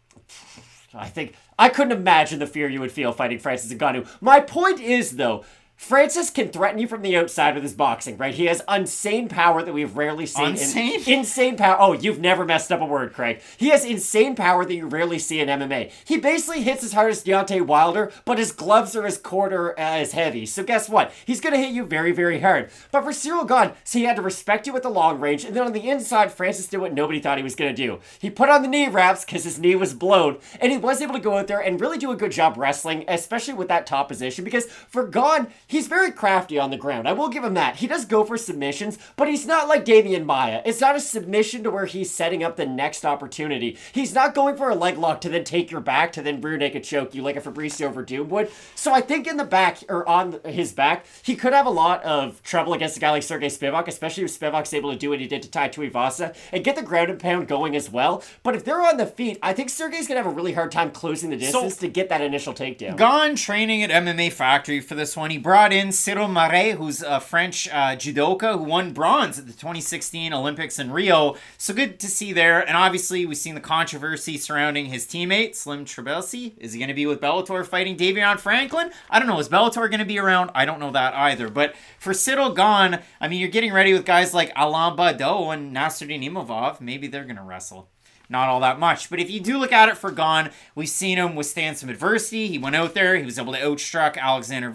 I couldn't imagine the fear you would feel fighting Francis Ngannou. My point is, though, Francis can threaten you from the outside with his boxing, right? He has insane power that we've rarely seen. Insane power. Oh, you've never messed up a word, Craig. He has insane power that you rarely see in MMA. He basically hits as hard as Deontay Wilder, but his gloves are as quarter as heavy. So guess what? He's going to hit you very, very hard. But for Cyril Gane, so he had to respect you at the long range, and then on the inside, Francis did what nobody thought he was going to do. He put on the knee wraps because his knee was blown, and he was able to go out there and really do a good job wrestling, especially with that top position, because for Gane, he's very crafty on the ground. I will give him that. He does go for submissions, but he's not like Damian Maia. It's not a submission to where he's setting up the next opportunity. He's not going for a leg lock to then take your back to then rear naked choke you like a Fabricio Verdum would. So I think in the back, or on his back, he could have a lot of trouble against a guy like Sergey Spivak, especially if Spivak's able to do what he did to Tai Tuivasa and get the ground and pound going as well. But if they're on the feet, I think Sergey's going to have a really hard time closing the distance to get that initial takedown. Gone training at MMA Factory for this one. He brought in Cyril Marais, who's a French judoka who won bronze at the 2016 Olympics in Rio. So good to see there. And obviously, we've seen the controversy surrounding his teammate, Slim Trabelsi. Is he going to be with Bellator fighting Davion Franklin? I don't know. Is Bellator going to be around? I don't know that either. But for Cyril Gane, I mean, you're getting ready with guys like Alain Baudot and Nasruddin Imavov. Maybe they're going to wrestle. Not all that much. But if you do look at it for Gane, we've seen him withstand some adversity. He went out there. He was able to outstrike Alexander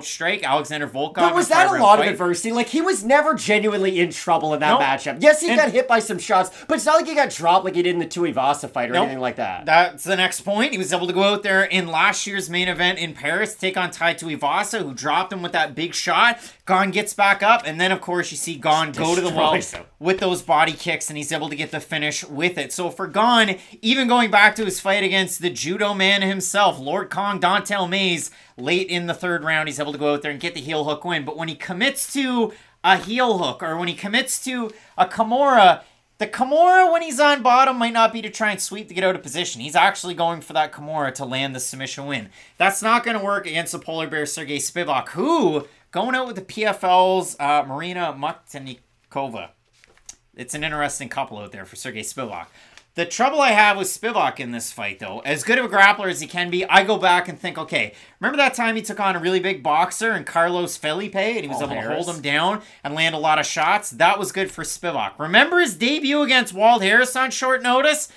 Volkov. But was that a lot of adversity? Like, he was never genuinely in trouble in that matchup. Yes, he got hit by some shots, but it's not like he got dropped like he did in the Tuivasa fight or anything like that. That's the next point. He was able to go out there in last year's main event in Paris, take on Tai Tuivasa, who dropped him with that big shot. Gane gets back up, and then, of course, you see Gane go to the wall with those body kicks, and he's able to get the finish with it. So for Gane, even going back to his fight against the judo man himself, Lord Kong Dontel Mays, late in the third round, he's able to go out there and get the heel hook win. But when he commits to a heel hook, or when he commits to a Kimura, the Kimura, when he's on bottom, might not be to try and sweep to get out of position. He's actually going for that Kimura to land the submission win. That's not going to work against the Polar Bear Sergey Spivak, who, going out with the PFL's Marina Maktenikova. It's an interesting couple out there for Sergey Spivak. The trouble I have with Spivak in this fight, though, as good of a grappler as he can be, I go back and think, okay, remember that time he took on a really big boxer and Carlos Felipe, and he was able to hold him down and land a lot of shots? That was good for Spivak. Remember his debut against Walt Harris on short notice?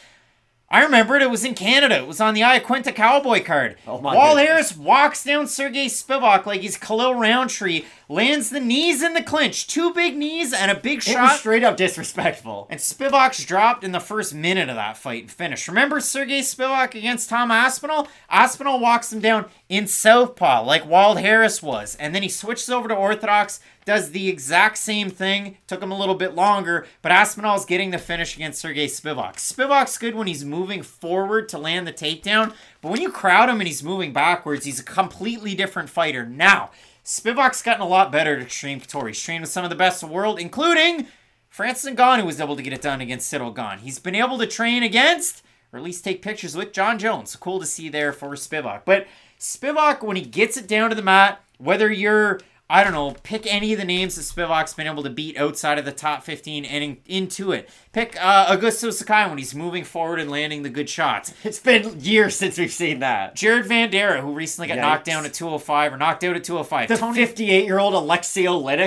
I remember it. It was in Canada. It was on the Iaquinta Cowboy card. Walt Harris walks down Sergey Spivak like he's Khalil Roundtree, lands the knees in the clinch. 2 big knees and a big shot. It was straight up disrespectful. And Spivak's dropped in the first minute of that fight and finished. Remember Sergey Spivak against Tom Aspinall? Aspinall walks him down in southpaw like Walt Harris was. And then he switches over to orthodox, does the exact same thing. Took him a little bit longer, but Aspinall's getting the finish against Sergey Spivak. Spivak's good when he's moving forward to land the takedown, but when you crowd him and he's moving backwards, he's a completely different fighter. Now, Spivak's gotten a lot better at Extreme Couture. He's trained with some of the best in the world, including Francis Ngannou, who was able to get it done against Cyril Gane. He's been able to train against, or at least take pictures with, John Jones. So cool to see there for Spivak. But Spivak, when he gets it down to the mat, whether you're, I don't know, pick any of the names that Spivak's been able to beat outside of the top 15 and into it. Pick Augusto Sakai when he's moving forward and landing the good shots. It's been years since we've seen that. Jared Vandera, who recently got knocked down at 205, or knocked out at 205. The 58-year-old Alexei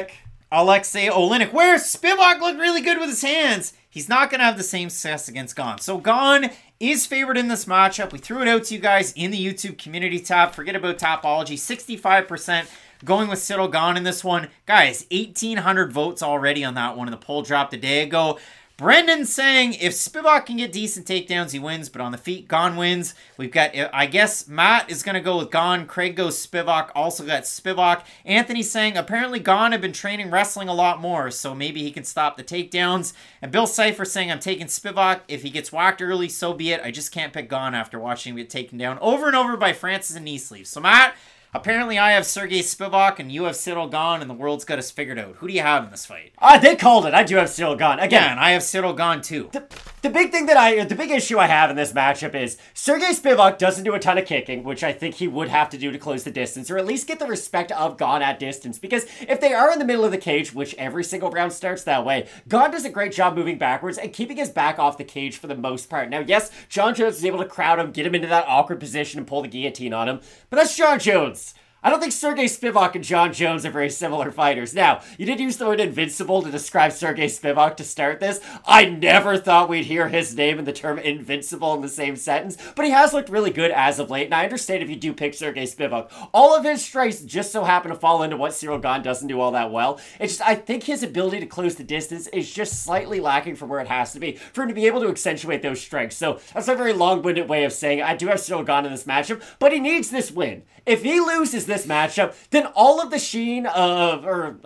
Oleinik, where Spivak looked really good with his hands. He's not going to have the same success against Gane. So Gane is favored in this matchup. We threw it out to you guys in the YouTube community tab. Forget about Tapology. 65% going with Cyril Gane in this one. Guys, 1,800 votes already on that one, and the poll dropped a day ago. Brendan saying if Spivak can get decent takedowns, he wins, but on the feet, Gane wins. We've got, I guess, Matt is going to go with Gane. Craig goes Spivak. Also got Spivak. Anthony saying apparently Gane had been training wrestling a lot more, so maybe he can stop the takedowns. And Bill Cipher saying I'm taking Spivak. If he gets whacked early, so be it. I just can't pick Gane after watching him get taken down over and over by Francis and knee sleeves. So Matt, apparently I have Sergey Spivak and you have Cyril Gane, and the world's got us figured out. Who do you have in this fight? They called it. I do have Cyril Gane. Again, I have Cyril Gane too. The big issue I have in this matchup is Sergey Spivak doesn't do a ton of kicking, which I think he would have to do to close the distance, or at least get the respect of Gane at distance. Because if they are in the middle of the cage, which every single round starts that way, Gane does a great job moving backwards and keeping his back off the cage for the most part. Now, yes, John Jones is able to crowd him, get him into that awkward position, and pull the guillotine on him, but that's John Jones. I don't think Sergey Spivak and John Jones are very similar fighters. Now, you did use the word invincible to describe Sergey Spivak to start this. I never thought we'd hear his name and the term invincible in the same sentence, but he has looked really good as of late, and I understand if you do pick Sergey Spivak. All of his strikes just so happen to fall into what Cyril Gane doesn't do all that well. It's just, I think his ability to close the distance is just slightly lacking from where it has to be for him to be able to accentuate those strikes. So that's a very long-winded way of saying I do have Cyril Gane in this matchup, but he needs this win. If he loses this this matchup, then all of the shine of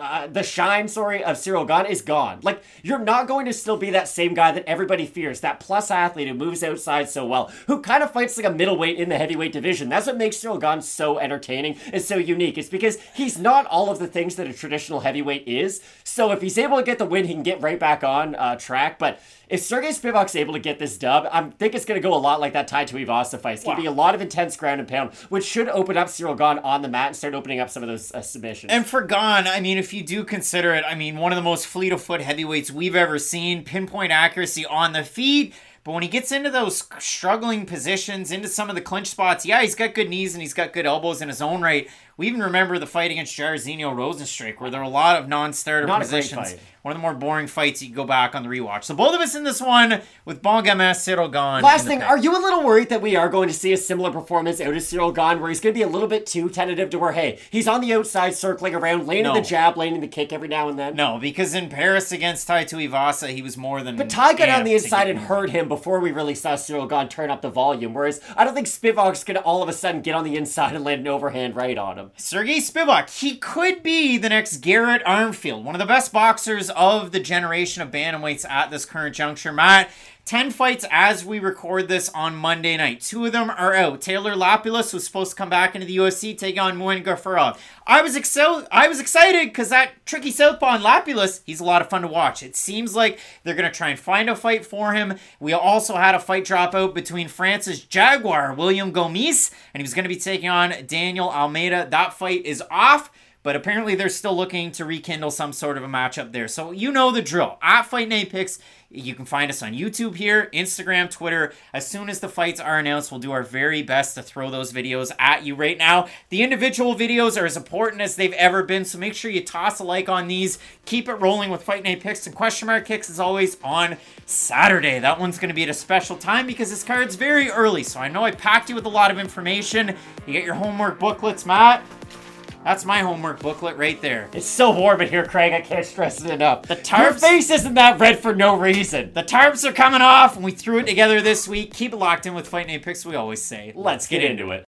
Ciryl Gane is gone. Like, you're not going to still be that same guy that everybody fears, that plus athlete who moves outside so well, who kind of fights like a middleweight in the heavyweight division. That's what makes Ciryl Gane so entertaining and so unique. It's because he's not all of the things that a traditional heavyweight is. So if he's able to get the win, he can get right back on track. But if Sergey Spivak's able to get this dub, I think it's going to go a lot like that Tai Tuivasa fight. It's going to be a lot of intense ground and pound, which should open up Ciryl Gane on the mat and start opening up some of those submissions. And for Gane, I mean, if you do consider it, I mean, one of the most fleet of foot heavyweights we've ever seen, pinpoint accuracy on the feet. But when he gets into those struggling positions, into some of the clinch spots, yeah, he's got good knees and he's got good elbows in his own right. We even remember the fight against Jairzinho Rosenstruik, where there were a lot of non-starter positions. One of the more boring fights you can go back on the rewatch. So both of us in this one with Bongamas, Ciryl Gane. Last thing, are you a little worried that we are going to see a similar performance out of Ciryl Gane, where he's going to be a little bit too tentative to where, hey, he's on the outside circling around, landing the jab, landing the kick every now and then? No, because in Paris against Tai Tuivasa, he was more than... But Tai got on the inside and heard him before we really saw Ciryl Gane turn up the volume, whereas I don't think Spivak's going to all of a sudden get on the inside and land an overhand right on him. Sergey Spivak, he could be the next Garrett Armfield, one of the best boxers of the generation of bantamweights at this current juncture. Matt, 10 fights as we record this on Monday night. 2 of them are out. Taylor Lapilus was supposed to come back into the UFC, take on Muin Gafurov. I was excited because that tricky southpaw in Lapilus, he's a lot of fun to watch. It seems like they're going to try and find a fight for him. We also had a fight drop out between France's Jaguar, William Gomis, and he was going to be taking on Daniel Almeida. That fight is off. But apparently they're still looking to rekindle some sort of a matchup there. So you know the drill. At Fight Night Picks, you can find us on YouTube here, Instagram, Twitter. As soon as the fights are announced, we'll do our very best to throw those videos at you right now. The individual videos are as important as they've ever been, so make sure you toss a like on these. Keep it rolling with Fight Night Picks and Question Mark Kicks, as always, on Saturday. That one's going to be at a special time because this card's very early. So I know I packed you with a lot of information. You get your homework booklets, Matt. That's my homework booklet right there. It's so warm in here, Craig. I can't stress it enough. Your face isn't that red for no reason. The tarps are coming off, and we threw it together this week. Keep it locked in with Fight Night Picks, we always say. Let's get into it.